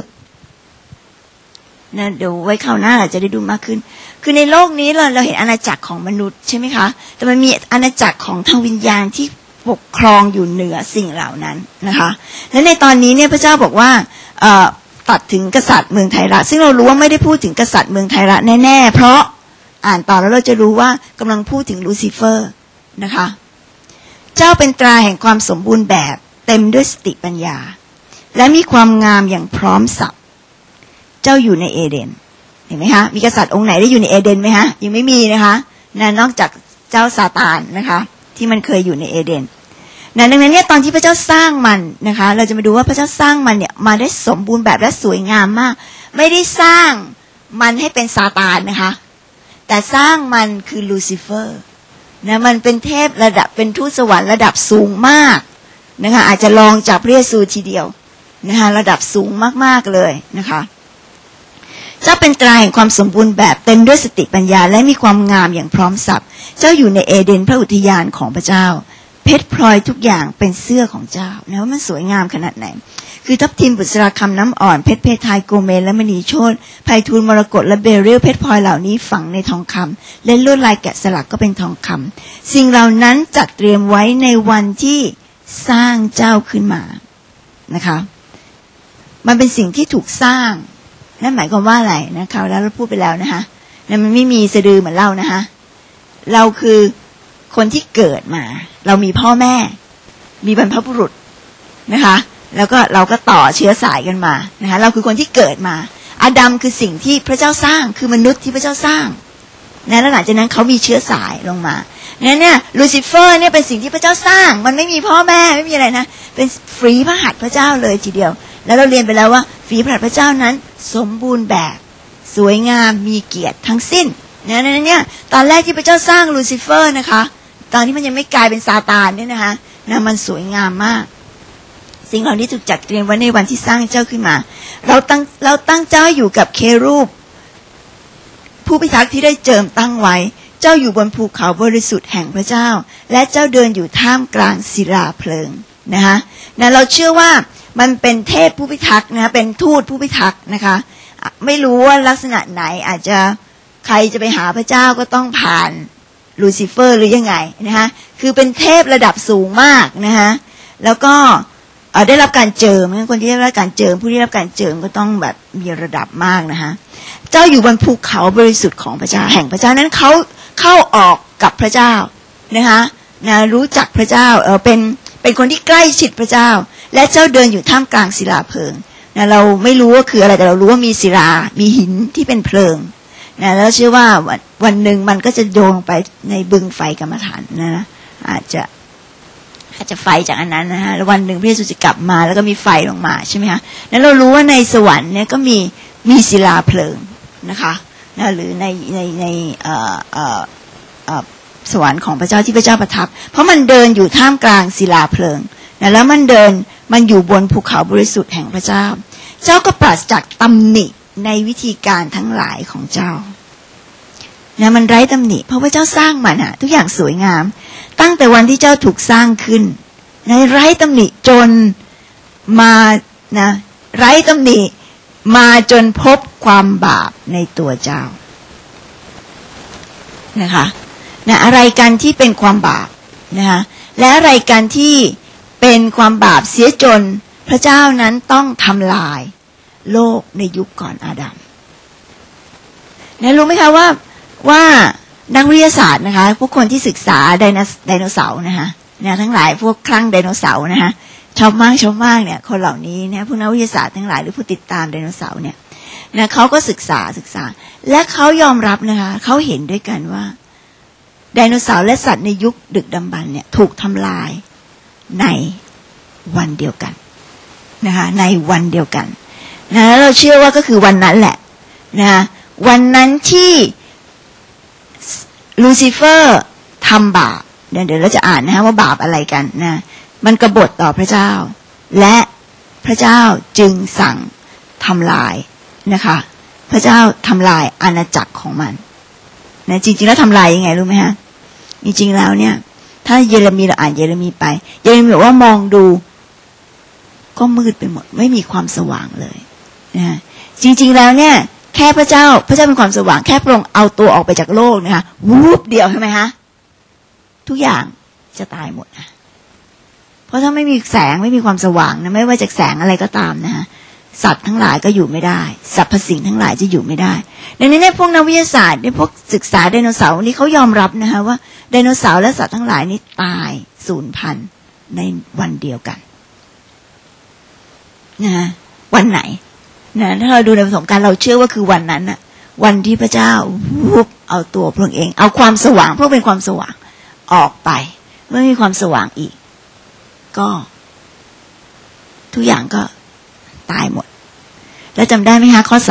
นะเดี๋ยวไว้คราวหน้าเราจะได้ดูมากขึ้นคือในโลกนี้เราเห็นอาณาจักรของมนุษย์ใช่ไหมคะแต่มันมีอาณาจักรของทางวิญญาณที่ปกครองอยู่เหนือสิ่งเหล่านั้นนะคะและในตอนนี้เนี่ยพระเจ้าบอกว่าตัดถึงกษัตริย์เมืองไทระซึ่งเรารู้ว่าไม่ได้พูดถึงกษัตริย์เมืองไทระแน่ๆเพราะอ่านต่อแล้วเราจะรู้ว่ากำลังพูดถึงลูซิเฟอร์นะคะเจ้าเป็นตราแห่งความสมบูรณ์แบบเต็มด้วยสติปัญญาและมีความงามอย่างพร้อมสับเจ้าอยู่ในเอเดนเห็นไหมคะมีกษัตริย์องค์ไหนได้อยู่ในเอเดนไหมฮะยังไม่มีนะคะนอกจากเจ้าซาตานนะคะที่มันเคยอยู่ในเอเดนดังนั้นเนี่ยตอนที่พระเจ้าสร้างมันนะคะเราจะมาดูว่าพระเจ้าสร้างมันเนี่ยมาได้สมบูรณ์แบบและสวยงามมากไม่ได้สร้างมันให้เป็นซาตานนะคะแต่สร้างมันคือลูซิเฟอร์นะมันเป็นเทพระดับเป็นทูตสวรรค์ระดับสูงมากนะคะอาจจะรองจากพระเยซูทีเดียวนะคะระดับสูงมากๆเลยนะคะเจ้าเป็นตราแห่งความสมบูรณ์แบบเต็มด้วยสติปัญญาและมีความงามอย่างพร้อมสับเจ้าอยู่ในเอเดนพระอุทยานของพระเจ้าเพชรพลอยทุกอย่างเป็นเสื้อของเจ้านะว่ามันสวยงามขนาดไหนคือทับทิมบุษราคำน้ำอ่อนเพชรเพทายโกเมลและมณีโชติไพฑูรย์มรกตและเบริลเพชรพลอยเหล่านี้ฝังในทองคำและลวดลายแกะสลักก็เป็นทองคำสิ่งเหล่านั้นจัดเตรียมไว้ในวันที่สร้างเจ้าขึ้นมานะคะมันเป็นสิ่งที่ถูกสร้างนั่นหมายความว่าอะไรนะคราวแล้วเราพูดไปแล้วนะคะมันไม่มีสะดือเหมือนเรานะคะเราคือคนที่เกิดมาเรามีพ่อแม่มีบรรพบุรุษนะคะแล้วก็เราก็ต่อเชื้อสายกันมานะคะเราคือคนที่เกิดมาอาดัมคือสิ่งที่พระเจ้าสร้างคือมนุษย์ที่พระเจ้าสร้างนะแล้วหลังจากนั้นเขามีเชื้อสายลงมาเนี่ยลูซิเฟอร์เนี่ยเป็นสิ่งที่พระเจ้าสร้างมันไม่มีพ่อแม่ไม่มีอะไรนะเป็นฝีพระหัตถ์พระเจ้าเลยทีเดียวแล้วเราเรียนไปแล้วว่าฝีพระหัตถ์พระเจ้านั้นสมบูรณ์แบบสวยงามมีเกียรติทั้งสิ้นเนี่ยตอนแรกที่พระเจ้าสร้างลูซิเฟอร์นะคะตอนที่มันยังไม่กลายเป็นซาตานเนี่ยนะคะมันสวยงามมากสิ่งเหล่านี้ถูกจัดเตรียมไว้ในวันที่สร้างเจ้าขึ้นมาเราตั้งเจ้าอยู่กับเครูปผู้พิทักษ์ที่ได้เจิมตั้งไว้เจ้าอยู่บนภูเขาบริสุทธิ์แห่งพระเจ้าและเจ้าเดินอยู่ท่ามกลางศิลาเพลิงนะคะเราเชื่อว่ามันเป็นเทพผู้พิทักษ์นะเป็นทูตผู้พิทักษ์นะคะไม่รู้ว่าลักษณะไหนอาจจะใครจะไปหาพระเจ้าก็ต้องผ่านลูซิเฟอร์หรือยังไงนะคะคือเป็นเทพระดับสูงมากนะคะแล้วก็ได้รับการเจิมคนที่ได้รับการเจิมผู้ที่ได้รับการเจิมก็ต้องแบบมีระดับมากนะคะเจ้าอยู่บนภูเขาบริสุทธิ์ของพระเจ้าแห่งพระเจ้านั้นเขาเข้าออกกับพระเจ้านะคะรู้จักพระเจ้าเป็นคนที่ใกล้ชิดพระเจ้าและเจ้าเดินอยู่ท่ามกลางศิลาเพลิงเราไม่รู้ว่าคืออะไรแต่เรารู้ว่ามีศิลามีหินที่เป็นเพลิงแล้วเชื่อว่าวันหนึ่งมันก็จะโยนลงไปในบึงไฟกรรมฐานนะอาจจะไฟจากอันนั้นนะฮะแล้ววันหนึ่งพระเยซูจะกลับมาแล้วก็มีไฟลงมาใช่ไหมคะนั้นเรารู้ว่าในสวรรค์เนี่ยก็มีศิลาเพลิงนะคะหรือในสวรรค์ของพระเจ้าที่พระเจ้าประทับเพราะมันเดินอยู่ท่ามกลางศิลาเพลิงแล้วมันอยู่บนภูเขาบริสุทธิ์แห่งพระเจ้าเจ้าก็ปราศจากตำหนิในวิธีการทั้งหลายของเจ้ามันไร้ตำหนิเพราะว่าเจ้าสร้างมันทุกอย่างสวยงามตั้งแต่วันที่เจ้าถูกสร้างขึ้นไร้ตำหนิจนมาไร้ตำหนิมาจนพบความบาปในตัวเจ้านะคะอะไรกันที่เป็นความบาปนะคะและอะไรกันที่เป็นความบาปเสียจนพระเจ้านั้นต้องทำลายโลกในยุคก่อนอาดัมรู้ไหมคะว่านักวิทยาศาสตร์นะคะพวกคนที่ศึกษาไดโนเสาร์นะคะทั้งหลายพวกคลั่งไดโนเสาร์นะคะชอบมากเนี่ยคนเหล่านี้เนี่ยพวกนักวิทยาศาสตร์ทั้งหลายหรือผู้ติดตามไดโนเสาร์เนี่ยเขาก็ศึกษาและเขายอมรับนะคะเขาเห็นด้วยกันว่าไดโนเสาร์และสัตว์ในยุคดึกดำบรรพ์เนี่ยถูกทำลายในวันเดียวกันนะคะในวันเดียวกันแล้วเราเชื่อว่าก็คือวันนั้นแหละวันนั้นที่ลูซิเฟอร์ทำบาปเดี๋ยวเราจะอ่านว่าบาปอะไรกันมันกบฏต่อพระเจ้าและพระเจ้าจึงสั่งทำลายนะคะพระเจ้าทำลายอาณาจักรของมันจริงๆแล้วทำลายยังไงรู้ไหมฮะจริงๆแล้วเนี่ยถ้าเยเรมีเราอ่านเยเรมีไปเยเรมีบอกว่ามองดูก็มืดไปหมดไม่มีความสว่างเลยจริงๆแล้วเนี่ยแค่พระเจ้าเป็นความสว่างแค่พระองค์เอาตัวออกไปจากโลกนะคะวูบเดียวใช่ไหมฮะทุกอย่างจะตายหมดเพราะถ้าไม่มีแสงไม่มีความสว่างไม่ว่าจากแสงอะไรก็ตามสัตว์ทั้งหลายก็อยู่ไม่ได้สรรพสิ่งทั้งหลายจะอยู่ไม่ได้ดังนั้นพวกนักวิทยาศาสตร์พวกศึกษาไดโนเสาร์นี่เขายอมรับนะคะว่าไดโนเสาร์และสัตว์ทั้งหลายนี่ตายสูญพันธุ์ในวันเดียวกันวันไหนถ้าเราดูในประสบการณ์เราเชื่อว่าคือวันนั้นวันที่พระเจ้าเอาตัวพระองค์เองเอาความสว่างเพราะเป็นความสว่างออกไปไม่มีความสว่างอีกก็ทุกอย่างก็ตายหมดแล้วจำได้ไหมคะข้อ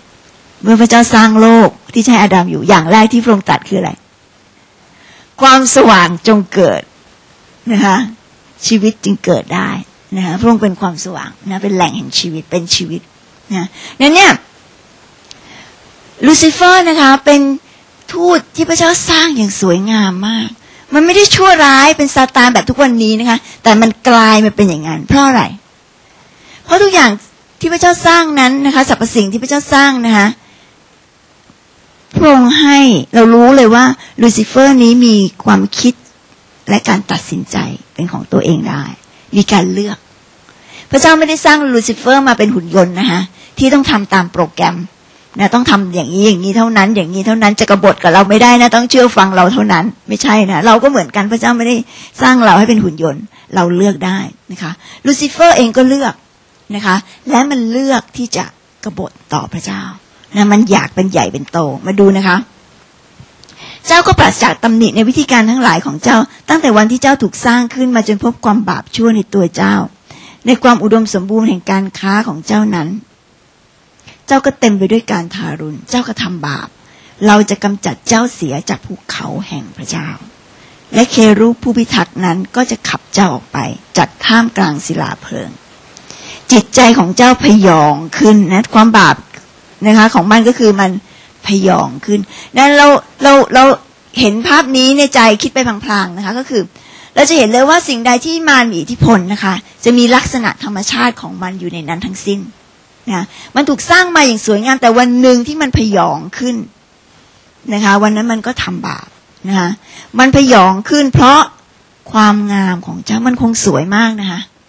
3เมื่อพระเจ้าสร้างโลกที่ใช้อาดัมอยู่อย่างแรกที่พระองค์ตรัสคืออะไรความสว่างจงเกิดนะคะชีวิตจึงเกิดได้นะคะพระองค์เป็นความสว่างเป็นแหล่งแห่งชีวิตเป็นชีวิตนั่นเนี่ยลูซิเฟอร์นะคะเป็นทูตที่พระเจ้าสร้างอย่างสวยงามมากมันไม่ได้ชั่วร้ายเป็นซาตานแบบทุกวันนี้นะคะแต่มันกลายมาเป็นอย่างนั้นเพราะอะไรเพราะทุกอย่างที่พระเจ้าสร้างนั้นนะคะสรรพสิ่งที่พระเจ้าสร้างนะคะพระองค์ให้เรารู้เลยว่าลูซิเฟอร์นี้มีความคิดและการตัดสินใจเป็นของตัวเองได้มีการเลือกพระเจ้าไม่ได้สร้างลูซิเฟอร์มาเป็นหุ่นยนต์นะคะที่ต้องทำตามโปรแกรมต้องทำอย่างนี้เท่านั้นอย่างนี้เท่านั้นจะกบฏกับเราไม่ได้ต้องเชื่อฟังเราเท่านั้นไม่ใช่เราก็เหมือนกันพระเจ้าไม่ได้สร้างเราให้เป็นหุ่นยนต์เราเลือกได้นะคะลูซิเฟอร์เองก็เลือกนะคะและมันเลือกที่จะกบฏต่อพระเจ้ามันอยากเป็นใหญ่เป็นโตมาดูนะคะเจ้าก็ปราศจากตำหนิในวิธีการทั้งหลายของเจ้าตั้งแต่วันที่เจ้าถูกสร้างขึ้นมาจนพบความบาปชั่วในตัวเจ้าในความอุดมสมบูรณ์แห่งการค้าของเจ้านั้นเจ้าก็เต็มไปด้วยการทารุณเจ้ากระทำบาปเราจะกำจัดเจ้าเสียจากภูเขาแห่งพระเจ้าและเครูปผู้พิทักษ์นั้นก็จะขับเจ้าออกไปจากท่ามกลางศิลาเพลิงจิตใจของเจ้าพยองขึ้นความบาปนะคะของมันก็คือมันพยองขึ้นนั้นเราเห็นภาพนี้ในใจคิดไปพลางๆนะคะก็คือเราจะเห็นเลยว่าสิ่งใดที่มารมีอิทธิพลนะคะจะมีลักษณะธรรมชาติของมันอยู่ในนั้นทั้งสิ้นมันถูกสร้างมาอย่างสวยงามแต่วันหนึ่งที่มันพยองขึ้นนะคะวันนั้นมันก็ทำบาปนะคะมันพยองขึ้นเพราะความงามของเจ้ามันคงสวยมากนะคะ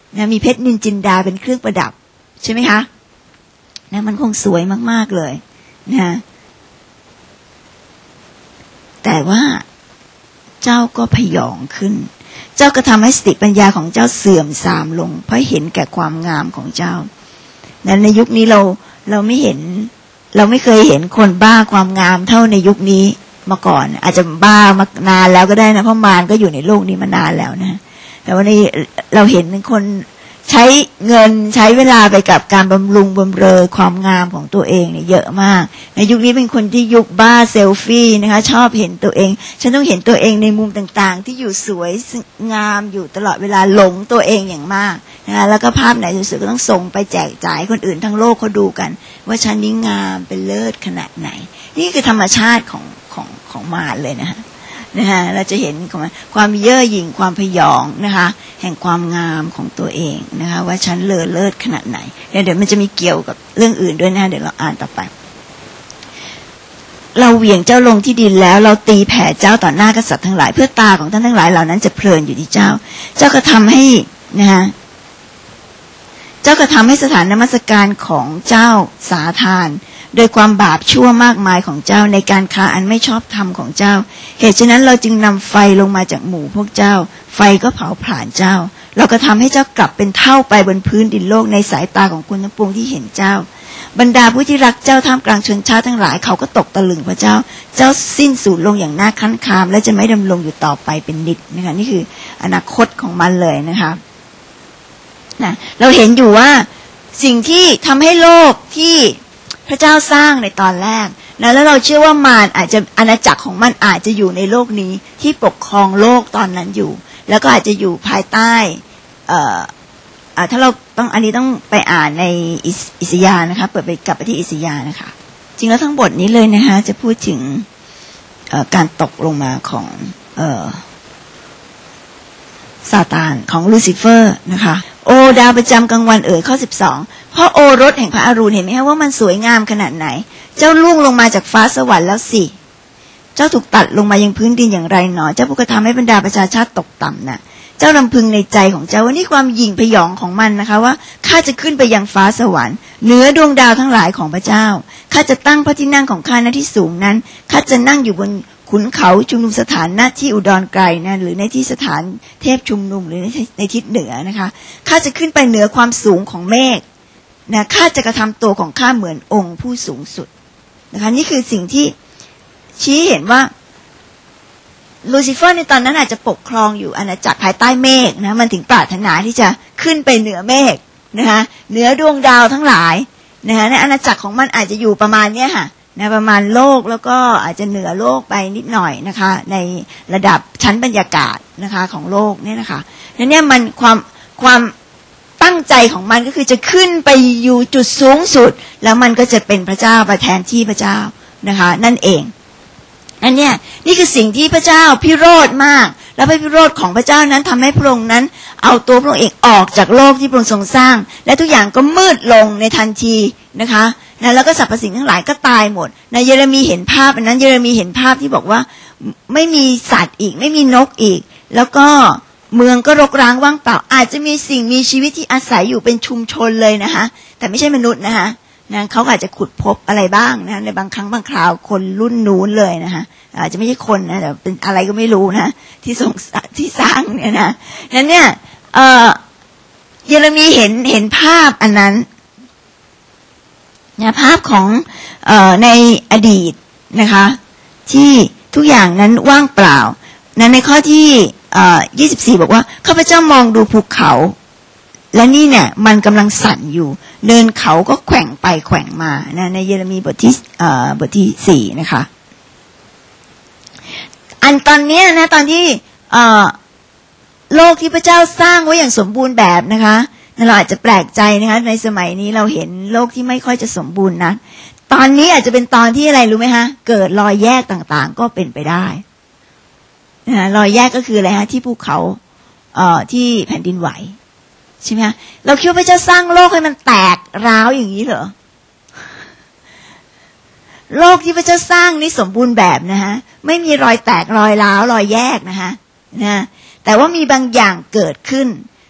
นะมีเพชรนินจินดาเป็นเครื่องประดับใช่ไหมคะนะมันคงสวยมากๆเลยนะแต่ว่าเจ้าก็พยองขึ้นเจ้าก็ทำให้สติปัญญาของเจ้าเสื่อมทรามลงเพราะเห็นแก่ความงามของเจ้าในยุคนี้เราไม่เห็นเราไม่เคยเห็นคนบ้าความงามเท่าในยุคนี้มาก่อนอาจจะบ้ามานานแล้วก็ได้นะเพราะมารก็อยู่ในโลกนี้มานานแล้วนะแต่วันนี้เราเห็นคนใช้เงินใช้เวลาไปกับการบำรุงบำเรอความงามของตัวเองเนี่ยเยอะมากในยุคนี้เป็นคนที่ยุคบ้าเซลฟี่นะคะชอบเห็นตัวเองฉันต้องเห็นตัวเองในมุมต่างๆที่อยู่สวยงามอยู่ตลอดเวลาหลงตัวเองอย่างมากนะคะแล้วก็ภาพไหนสวยๆก็ต้องส่งไปแจกจ่ายคนอื่นทั้งโลกเขาดูกันว่าฉันนี้งามเป็นเลิศขนาดไหนนี่คือธรรมชาติของมารเลยนะคะเราจะเห็นความเย่อหยิ่งความพยองนะคะแห่งความงามของตัวเองนะคะว่าฉันเลอเลิศขนาดไหนเดี๋ยวมันจะมีเกี่ยวกับเรื่องอื่นด้วยนะเดี๋ยวเราอ่านต่อไปเราเหวี่ยงเจ้าลงที่ดินแล้วเราตีแผ่เจ้าต่อหน้ากษัตริย์ทั้งหลายเพื่อตาของท่านทั้งหลายเหล่านั้นจะเพลินอยู่ที่เจ้าก็ทำให้นะคะเจ้าก็ทำให้สถานนมัสการของเจ้าสาทานโดยความบาปชั่วมากมายของเจ้าในการค้าอันไม่ชอบธรรมของเจ้าเหตุฉะนั้นเราจึงนำไฟลงมาจากหมู่พวกเจ้าไฟก็เผาผลาญเจ้าเราก็ทำให้เจ้ากลับเป็นเท่าไปบนพื้นดินโลกในสายตาของคนทั้งปวงที่เห็นเจ้าบรรดาผู้ที่รักเจ้าท่ามกลางชนชาติทั้งหลายเขาก็ตกตะลึงพระเจ้าสิ้นสูญลงอย่างน่าคันคามและจะไม่ดำรงอยู่ต่อไปเป็นนิจนะคะนี่คืออนาคตของมันเลยนะคะนะเราเห็นอยู่ว่าสิ่งที่ทำให้โลกที่พระเจ้าสร้างในตอนแรกนะแล้วเราเชื่อว่ามารอาจจะอาณาจักรของมันอาจจะอยู่ในโลกนี้ที่ปกครองโลกตอนนั้นอยู่แล้วก็อาจจะอยู่ภายใต้ถ้าเราต้องอันนี้ต้องไปอ่านในอิสยาห์นะคะเปิดไปกลับไปที่อิสยาห์นะคะจริงแล้วทั้งบทนี้เลยนะคะจะพูดถึงการตกลงมาของซาตานของลูซิเฟอร์นะคะโอดาวประจำกลางวันข้อ12เพราะโอรสแห่งพระอรุณเห็นไหมคะว่ามันสวยงามขนาดไหนเจ้าล่วงลงมาจากฟ้าสวรรค์แล้วสิเจ้าถูกตัดลงมายังพื้นดินอย่างไรหนอเจ้าผู้กระทำให้บรรดาประชาชาติตกต่ำน่ะเจ้ารำพึงในใจของเจ้าว่านี่ความหยิ่งพยองของมันนะคะว่าข้าจะขึ้นไปยังฟ้าสวรรค์เหนือดวงดาวทั้งหลายของพระเจ้าข้าจะตั้งพระที่นั่งของข้าณที่สูงนั้นข้าจะนั่งอยู่บนขุนเขาชุมนุมสถานณที่อุดรไกลนะหรือในที่สถานเทพชุมนุมหรือในทิศเหนือนะคะข้าจะขึ้นไปเหนือความสูงของเมฆนะข้าจะกระทำตัวของข้าเหมือนองค์ผู้สูงสุดนะคะนี่คือสิ่งที่ชี้เห็นว่าลูซิเฟอร์ในตอนนั้นอาจจะปกครองอยู่อาณาจักรภายใต้เมฆนะมันถึงปรารถนาที่จะขึ้นไปเหนือเมฆนะคะเหนือดวงดาวทั้งหลายนะคะในอาณาจักรของมันอาจจะอยู่ประมาณเนี้ยค่ะนะประมาณโลกแล้วก็อาจจะเหนือโลกไปนิดหน่อยนะคะในระดับชั้นบรรยากาศนะคะของโลกเนี่ยนะคะนั่นเนี่ยมันความตั้งใจของมันก็คือจะขึ้นไปอยู่จุดสูงสุดแล้วมันก็จะเป็นพระเจ้ามาแทนที่พระเจ้านะคะนั่นเองอันเนี้ยนี่คือสิ่งที่พระเจ้าพิโรธมากแล้วพระพิโรธของพระเจ้านั้นทำให้พระองค์นั้นเอาตัวพระองค์เองออกจากโลกที่พระองค์ทรงสร้างและทุกอย่างก็มืดลงในทันทีนะคะแล้วก็สรรพสิ่งทั้งหลายก็ตายหมดในเยเรมีเห็นภาพอันนั้นเยเรมีเห็นภาพที่บอกว่าไม่มีสัตว์อีกไม่มีนกอีกแล้วก็เมืองก็รกร้างว่างเปล่าอาจจะมีสิ่งมีชีวิตที่อาศัยอยู่เป็นชุมชนเลยนะคะแต่ไม่ใช่มนุษย์นะคะนะเขาอาจจะขุดพบอะไรบ้างนะในบางครั้งบางคราวคนรุ่นนู้นเลยนะคะอาจจะไม่ใช่คนนะแต่เป็นอะไรก็ไม่รู้นะที่สร้างเนี่ยนะนั้นเนี่ยเยเรมีเห็นภาพอันนั้นนะภาพของในอดีตนะคะที่ทุกอย่างนั้นว่างเปล่านั้นในข้อที่24บอกว่าข้าพเจ้ามองดูภูเขาและนี่เนี่ยมันกำลังสั่นอยู่เนินเขาก็แกว่งไปแกว่งมานะในเยเรมีบทที่4นะคะอันตอนนี้นะตอนที่โลกที่พระเจ้าสร้างไว้อย่างสมบูรณ์แบบนะคะเราอาจจะแปลกใจนะคะในสมัยนี้เราเห็นโลกที่ไม่ค่อยจะสมบูรณ์นะตอนนี้อาจจะเป็นตอนที่อะไรรู้ไหมคะเกิดรอยแยกต่างๆก็เป็นไปได้นะรอยแยกก็คืออะไรฮะที่ภูเขาที่แผ่นดินไหวใช่ไหมคะเราคิดว่าพระเจ้าสร้างโลกให้มันแตกร้าวอย่างนี้เหรอโลกที่พระเจ้าสร้างนี่สมบูรณ์แบบนะฮะไม่มีรอยแตกรอยร้าวรอยแยกนะคะนะแต่ว่ามีบางอย่างเกิดขึ้น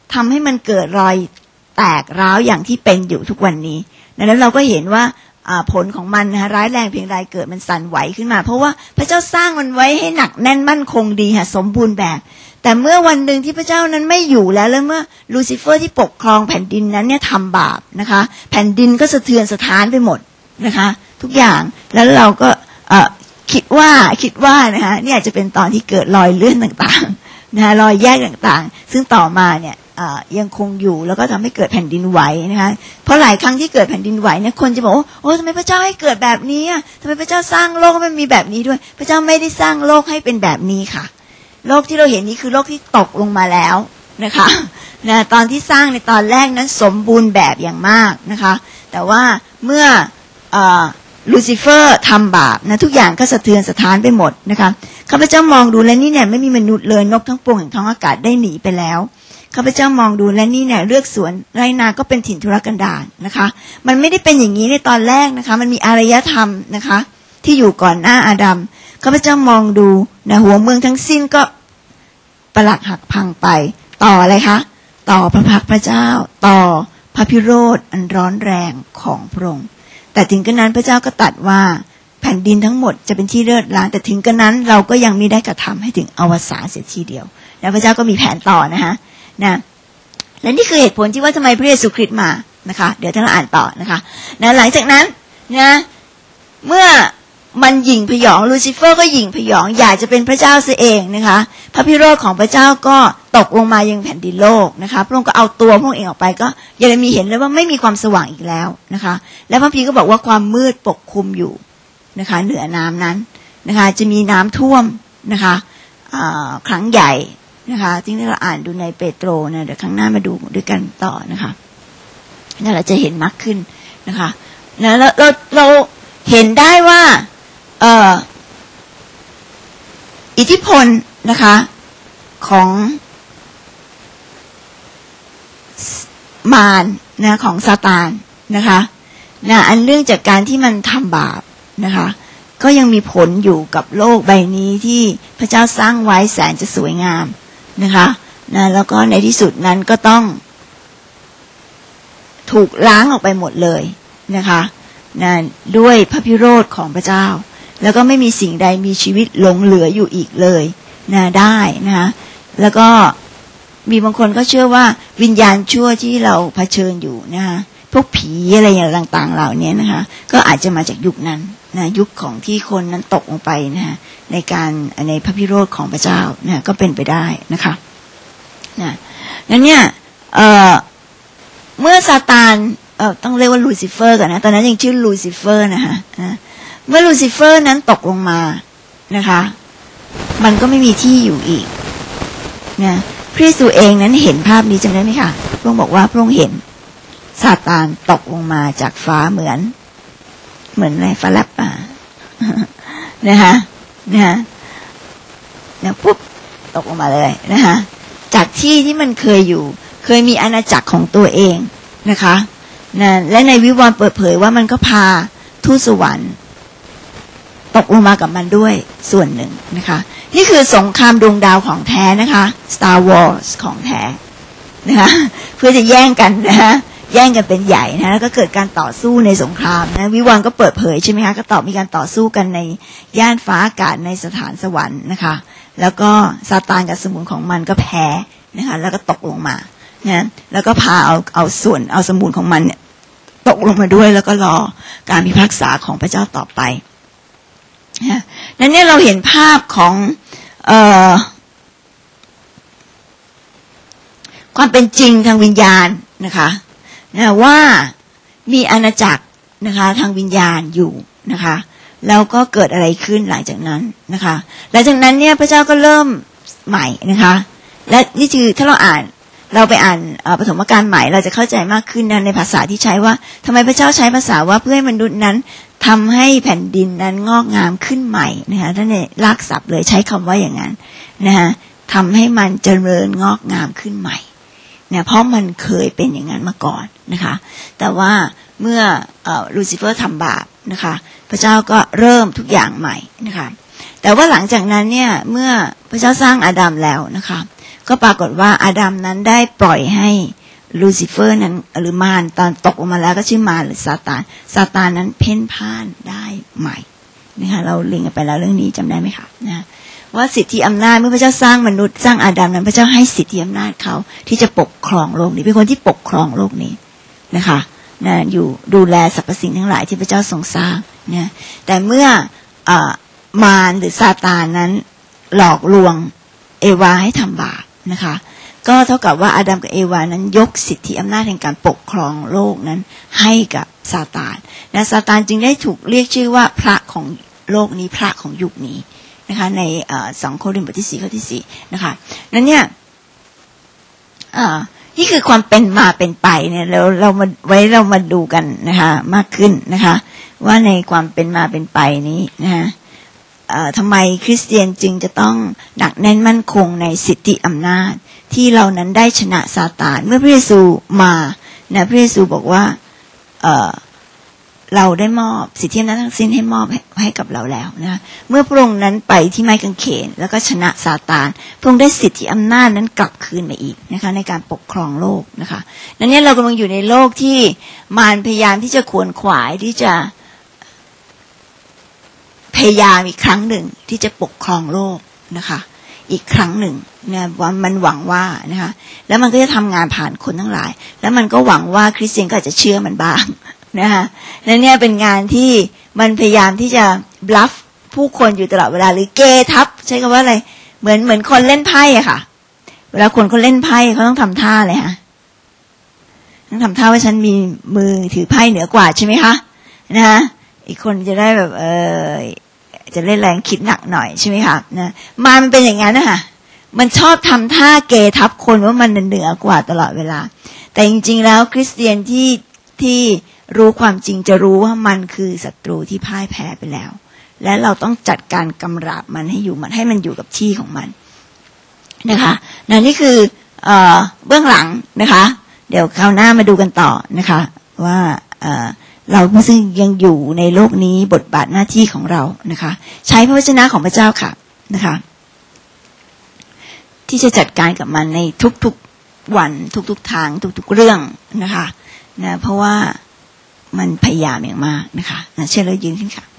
ทำให้มันเกิดรอยแตกร้าวอย่างที่เป็นอยู่ทุกวันนี้แล้วเราก็เห็นว่าผลของมันนะคะร้ายแรงเพียงใดเกิดมันสั่นไหวขึ้นมาเพราะว่าพระเจ้าสร้างมันไว้ให้หนักแน่นมั่นคงดีค่ะสมบูรณ์แบบแต่เมื่อวันหนึ่งที่พระเจ้านั้นไม่อยู่แล้วเมื่อลูซิเฟอร์ที่ปกครองแผ่นดินนั้นเนี่ยทำบาปนะคะแผ่นดินก็สะเทือนสะท้านไปหมดนะคะทุกอย่างแล้วเราก็คิดว่านะคะนี่อาจจะเป็นตอนที่เกิดรอยเลื่อนต่างๆนะคะรอยแยกต่างๆซึ่งต่อมาเนี่ยยังคงอยู่แล้วก็ทำให้เกิดแผ่นดินไหวนะคะเพราะหลายครั้งที่เกิดแผ่นดินไหวเนี่ยคนจะบอกว่าโอ้ทำไมพระเจ้าให้เกิดแบบนี้ทำไมพระเจ้าสร้างโลกให้มันมีแบบนี้ด้วยพระเจ้าไม่ได้สร้างโลกให้เป็นแบบนี้ค่ะโลกที่เราเห็นนี้คือโลกที่ตกลงมาแล้วนะคะตอนที่สร้างในตอนแรกนั้นสมบูรณ์แบบอย่างมากนะคะแต่ว่าเมื่อลูซิเฟอร์ทำบาปนะทุกอย่างก็สะเทือนสะท้านไปหมดนะคะข้าพเจ้ามองดูและนี่เนี่ยไม่มีมนุษย์เลยนกทั้งปวงแห่งท้องอากาศได้หนีไปแล้วข้าพเจ้ามองดูและนี่เนี่ยเลือกสวนไรนาก็เป็นถิ่นทุรกันดารนะคะมันไม่ได้เป็นอย่างนี้ในตอนแรกนะคะมันมีอารยธรรมนะคะที่อยู่ก่อนหน้าอาดัมข้าพเจ้ามองดูนะหัวเมืองทั้งสิ้นก็ปรักหักพังไปต่ออะไรคะต่อพระพักพระเจ้าต่อพระพิโรธอันร้อนแรงของพระองค์แต่ถึงกระนั้นพระเจ้าก็ตรัสว่าแผ่นดินทั้งหมดจะเป็นที่เลิศล้างแต่ถึงกระนั้นเราก็ยังไม่ได้กระทำให้ถึงอวสานเสียทีเดียวแล้วพระเจ้าก็มีแผนต่อนะคะและนี่คือเหตุผลที่ว่าทำไมพระเยซูคริสต์มานะคะเดี๋ยวท่านอ่านต่อนะคะหลังจากนั้นนะเมื่อมันหยิ่งพยองลูซิเฟอร์ก็หยิ่งพยองอยากจะเป็นพระเจ้าเสียเองนะคะพระพิโรธของพระเจ้าก็ตกลงมายังแผ่นดินโลกนะคะพระองค์ก็เอาตัวพระองค์เองออกไปก็เยเรมีเห็นเลยว่าไม่มีความสว่างอีกแล้วนะคะและพระพีก็บอกว่าความมืดปกคลุมอยู่นะคะเหนือน้ำนั้นนะคะจะมีน้ำท่วมนะคะครั้งใหญ่นะคะที่เราอ่านดูในเปโตรนะเดี๋ยวครั้งหน้ามาดูด้วยกันต่อนะคะนั่นเราจะเห็นมากขึ้นนะคะนะเราเห็นได้ว่าอิทธิพลนะคะของมารนะของซาตานนะคะอันเรื่องจากการที่มันทำบาปนะคะก็ยังมีผลอยู่กับโลกใบนี้ที่พระเจ้าสร้างไว้แสนจะสวยงามนะคะแล้วก็ในที่สุดนั้นก็ต้องถูกล้างออกไปหมดเลยนะคะด้วยพระพิโรธของพระเจ้าแล้วก็ไม่มีสิ่งใดมีชีวิตหลงเหลืออยู่อีกเลยได้นะคะแล้วก็มีบางคนก็เชื่อว่าวิญญาณชั่วที่เราเผชิญอยู่นะคะพวกผีอะไรอย่างต่างๆเหล่านี้นะคะก็อาจจะมาจากยุคนั้นยุคของที่คนนั้นตกลงไปนะคะในพระพิโรธของพระเจ้าก็เป็นไปได้นะคะนั้นเนี่ยเมื่อซาตานต้องเรียกว่าลูซิเฟอร์ก่อนนะตอนนั้นยังชื่อลูซิเฟอร์นะคะเมื่อลูซิเฟอร์นั้นตกลงมานะคะมันก็ไม่มีที่อยู่อีกนะพระเยซูเองนั้นเห็นภาพนี้จำได้ไหมคะพระองค์บอกว่าพระองค์เห็นซาตานตกลงมาจากฟ้าเหมือนอะไรฟ้าแลบนะคะปุ๊บตกลงมาเลยนะคะจากที่ที่มันเคยมีอาณาจักรของตัวเองนะคะและในวิวรณ์เปิดเผยว่ามันก็พาทูตสวรรค์ตกลงมากับมันด้วยส่วนหนึ่งนะคะนี่คือสงครามดวงดาวของแท้นะคะ Star Wars ของแท้นะคะเพื่อจะแย่งกันนะคะแย่งกันเป็นใหญ่นะแล้วก็เกิดการต่อสู้ในสงครามนะวิวรณ์ก็เปิดเผยใช่ไหมคะก็มีการต่อสู้กันในย่านฟ้าอากาศในสถานสวรรค์นะคะแล้วก็ซาตานกับสมุนของมันก็แพ้นะคะแล้วก็ตกลงมานะแล้วก็พาเอาสมุนของมันเนี่ยตกลงมาด้วยแล้วก็รอการพิพากษาของพระเจ้าต่อไปนั้นเนี่ยเราเห็นภาพของความเป็นจริงทางวิญญาณนะคะว่ามีอาณาจักรนะคะทางวิญญาณอยู่นะคะแล้วก็เกิดอะไรขึ้นหลังจากนั้นนะคะหลังจากนั้นเนี่ยพระเจ้าก็เริ่มใหม่นะคะและนี่คือถ้าเราไปอ่านปฐมกาลใหม่เราจะเข้าใจมากขึ้นนะในภาษาที่ใช้ว่าทำไมพระเจ้าใช้ภาษาว่าเพื่อให้มนุษย์นั้นทำให้แผ่นดินนั้นงอกงามขึ้นใหม่นะคะท่านเนี่ยลากศัพท์เลยใช้คำว่าอย่างนั้นนะคะทำให้มันเจริญงอกงามขึ้นใหม่เนี่ยเพราะมันเคยเป็นอย่างนั้นมาก่อนนะคะแต่ว่าเมื่อลูซิเฟอร์ทำบาปนะคะพระเจ้าก็เริ่มทุกอย่างใหม่นะคะแต่ว่าหลังจากนั้นเนี่ยเมื่อพระเจ้าสร้างอาดัมแล้วนะคะก็ปรากฏว่าอาดัมนั้นได้ปล่อยให้ลูซิเฟอร์นั้นหรือมารตอนตกลงมาแล้วก็ชื่อมารหรือซาตานนั้นเพ่นพ่านได้ใหม่นะคะเราเรียนกันไปแล้วเรื่องนี้จำได้ไหมคะนะว่าสิทธิอำนาจเมื่อพระเจ้าสร้างมนุษย์สร้างอาดัมนั้นพระเจ้าให้สิทธิอำนาจเขาที่จะปกครองโลกนี้เป็นคนที่ปกครองโลกนี้นะคะนะอยู่ดูแลสรรพสิ่งทั้งหลายที่พระเจ้าทรงสร้างนะแต่เมื่อมารหรือซาตานนั้นหลอกลวงเอวาให้ทำบาปนะคะก็เท่ากับว่าอาดัมกับเอวานั้นยกสิทธิอำนาจแห่งการปกครองโลกนั้นให้กับซาตานและซาตานจึงได้ถูกเรียกชื่อว่าพระของโลกนี้พระของยุคนี้นะคะใน2 โครินธ์บทที่ 4 ข้อที่ 4นะคะนั้นเนี่ยนี่คือความเป็นมาเป็นไปเนี่ยเรามาดูกันนะคะมากขึ้นนะคะว่าในความเป็นมาเป็นไปนี้นะคะทำไมคริสเตียนจึงจะต้องหนักแน่นมั่นคงในสิทธิอำนาจที่เรานั้นได้ชนะซาตานเมื่อพระเยซูมานะพระเยซูบอกว่าเราได้มอบสิทธิอำนาจทั้งสิ้นให้มอบให้กับเราแล้วนะเมื่อพระองค์นั้นไปที่ไม้กางเขนแล้วก็ชนะซาตานพระองค์ได้สิทธิอำนาจนั้นกลับคืนมาอีกนะคะในการปกครองโลกนะคะนั้นเนี่ยเรากำลังอยู่ในโลกที่มารพยายามที่จะขวนขวายที่จะพยายามอีกครั้งหนึ่งที่จะปกครองโลกนะคะอีกครั้งหนึ่งเนี่ยว่ามันหวังว่านะคะแล้วมันก็จะทำงานผ่านคนทั้งหลายแล้วมันก็หวังว่าคริสเตียนก็อาจจะเชื่อมันบ้างนะคะนั่นเนี่ยเป็นงานที่มันพยายามที่จะบลัฟผู้คนอยู่ตลอดเวลาหรือเกทับใช้คำว่าอะไรเหมือนคนเล่นไพ่อะค่ะเวลาคนเขาเล่นไพ่เขาต้องทำท่าเลยฮะต้องทำท่าว่าฉันมีมือถือไพ่เหนือกว่าใช่ไหมคะนะคะอีกคนจะได้แบบจะเล่นแรงคิดหนักหน่อยใช่ไหมคะนะมันเป็นอย่างนั้นนะคะมันชอบทำท่าเกทับคนว่ามันเหนือกว่าตลอดเวลาแต่จริงๆแล้วคริสเตียนที่รู้ความจริงจะรู้ว่ามันคือศัตรูที่พ่ายแพ้ไปแล้วและเราต้องจัดการกำราบมันให้มันอยู่กับที่ของมันนะคะนี่คือเบื้องหลังนะคะเดี๋ยวคราวหน้ามาดูกันต่อนะคะว่าเราซึ่งยังอยู่ในโลกนี้บทบาทหน้าที่ของเรานะคะใช้พระวจนะของพระเจ้าค่ะนะคะที่จะจัดการกับมันในทุกๆวันทุกๆทางทุกๆเรื่องนะคะนะเพราะว่ามันพยายามอย่างมากนะคะเชิญเรายืนขึ้นค่ะ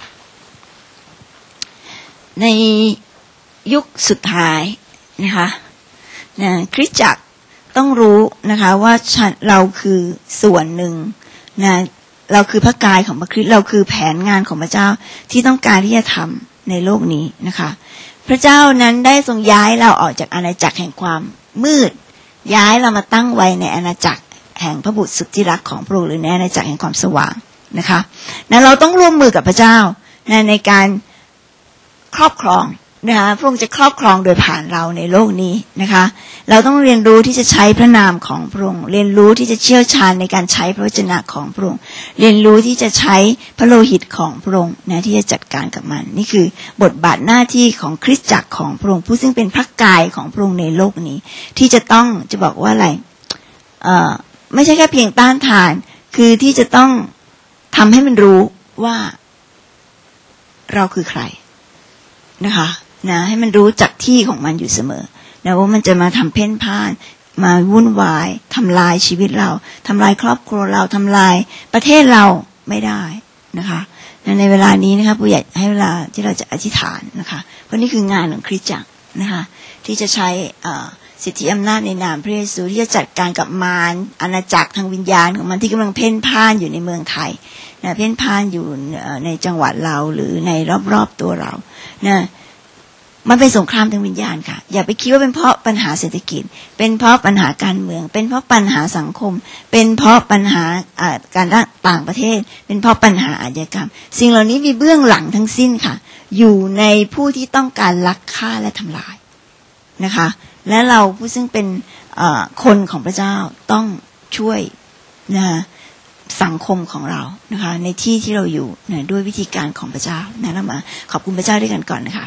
ในยุคสุดท้ายนะคะนะคริสตจักรต้องรู้นะคะว่าเราคือส่วนหนึ่งนะเราคือพระกายของพระคริสต์เราคือแผนงานของพระเจ้าที่ต้องการที่จะทำในโลกนี้นะคะพระเจ้านั้นได้ทรงย้ายเราออกจากอาณาจักรแห่งความมืดย้ายเรามาตั้งไว้ในอาณาจักรแห่งพระบุตรสุดที่รักของพระองค์หรือในอาณาจักรแห่งความสว่างนะคะนั้นเราต้องร่วมมือกับพระเจ้าในการครอบครองนะคะพระองค์จะครอบครองโดยผ่านเราในโลกนี้นะคะเราต้องเรียนรู้ที่จะใช้พระนามของพระองค์เรียนรู้ที่จะเชี่ยวชาญในการใช้พระวจนะของพระองค์เรียนรู้ที่จะใช้พระโลหิตของพระองค์นะที่จะจัดการกับมันนี่คือบทบาทหน้าที่ของคริสตจักรของพระองค์ผู้ซึ่งเป็นพระกายของพระองค์ในโลกนี้ที่จะบอกว่าอะไรไม่ใช่แค่เพียงต้านทานคือที่จะต้องทำให้มันรู้ว่าเราคือใครนะคะนะให้มันรู้จักที่ของมันอยู่เสมอนะว่ามันจะมาทำเพ่นพ่านมาวุ่นวายทำลายชีวิตเราทำลายครอบครัวเราทำลายประเทศเราไม่ได้นะคะในเวลานี้นะคะผู้ใหญ่ให้เวลาที่เราจะอธิษฐานนะคะเพราะนี่คืองานของคริสตจักรนะคะที่จะใช้สิทธิอำนาจในนามพระเยซูที่จะจัดการกับมารอาณาจักรทางวิญญาณของมันที่กำลังเพ่นพ่านอยู่ในเมืองไทยนะเพ่นพ่านอยู่ในจังหวัดเราหรือในรอบๆตัวเรานะมันเป็นสงครามทางวิญญาณค่ะอย่าไปคิดว่าเป็นเพราะปัญหาเศรษฐกิจเป็นเพราะปัญหาการเมืองเป็นเพราะปัญหาสังคมเป็นเพราะปัญหาการต่างประเทศเป็นเพราะปัญหาอาชญากรรมสิ่งเหล่านี้มีเบื้องหลังทั้งสิ้นค่ะอยู่ในผู้ที่ต้องการลักฆ่าและทำลายนะคะและเราผู้ซึ่งเป็นคนของพระเจ้าต้องช่วยนะสังคมของเรานะคะในที่ที่เราอยู่นะด้วยวิธีการของพระเจ้านะเรามาขอบคุณพระเจ้าด้วยกันก่อนนะคะ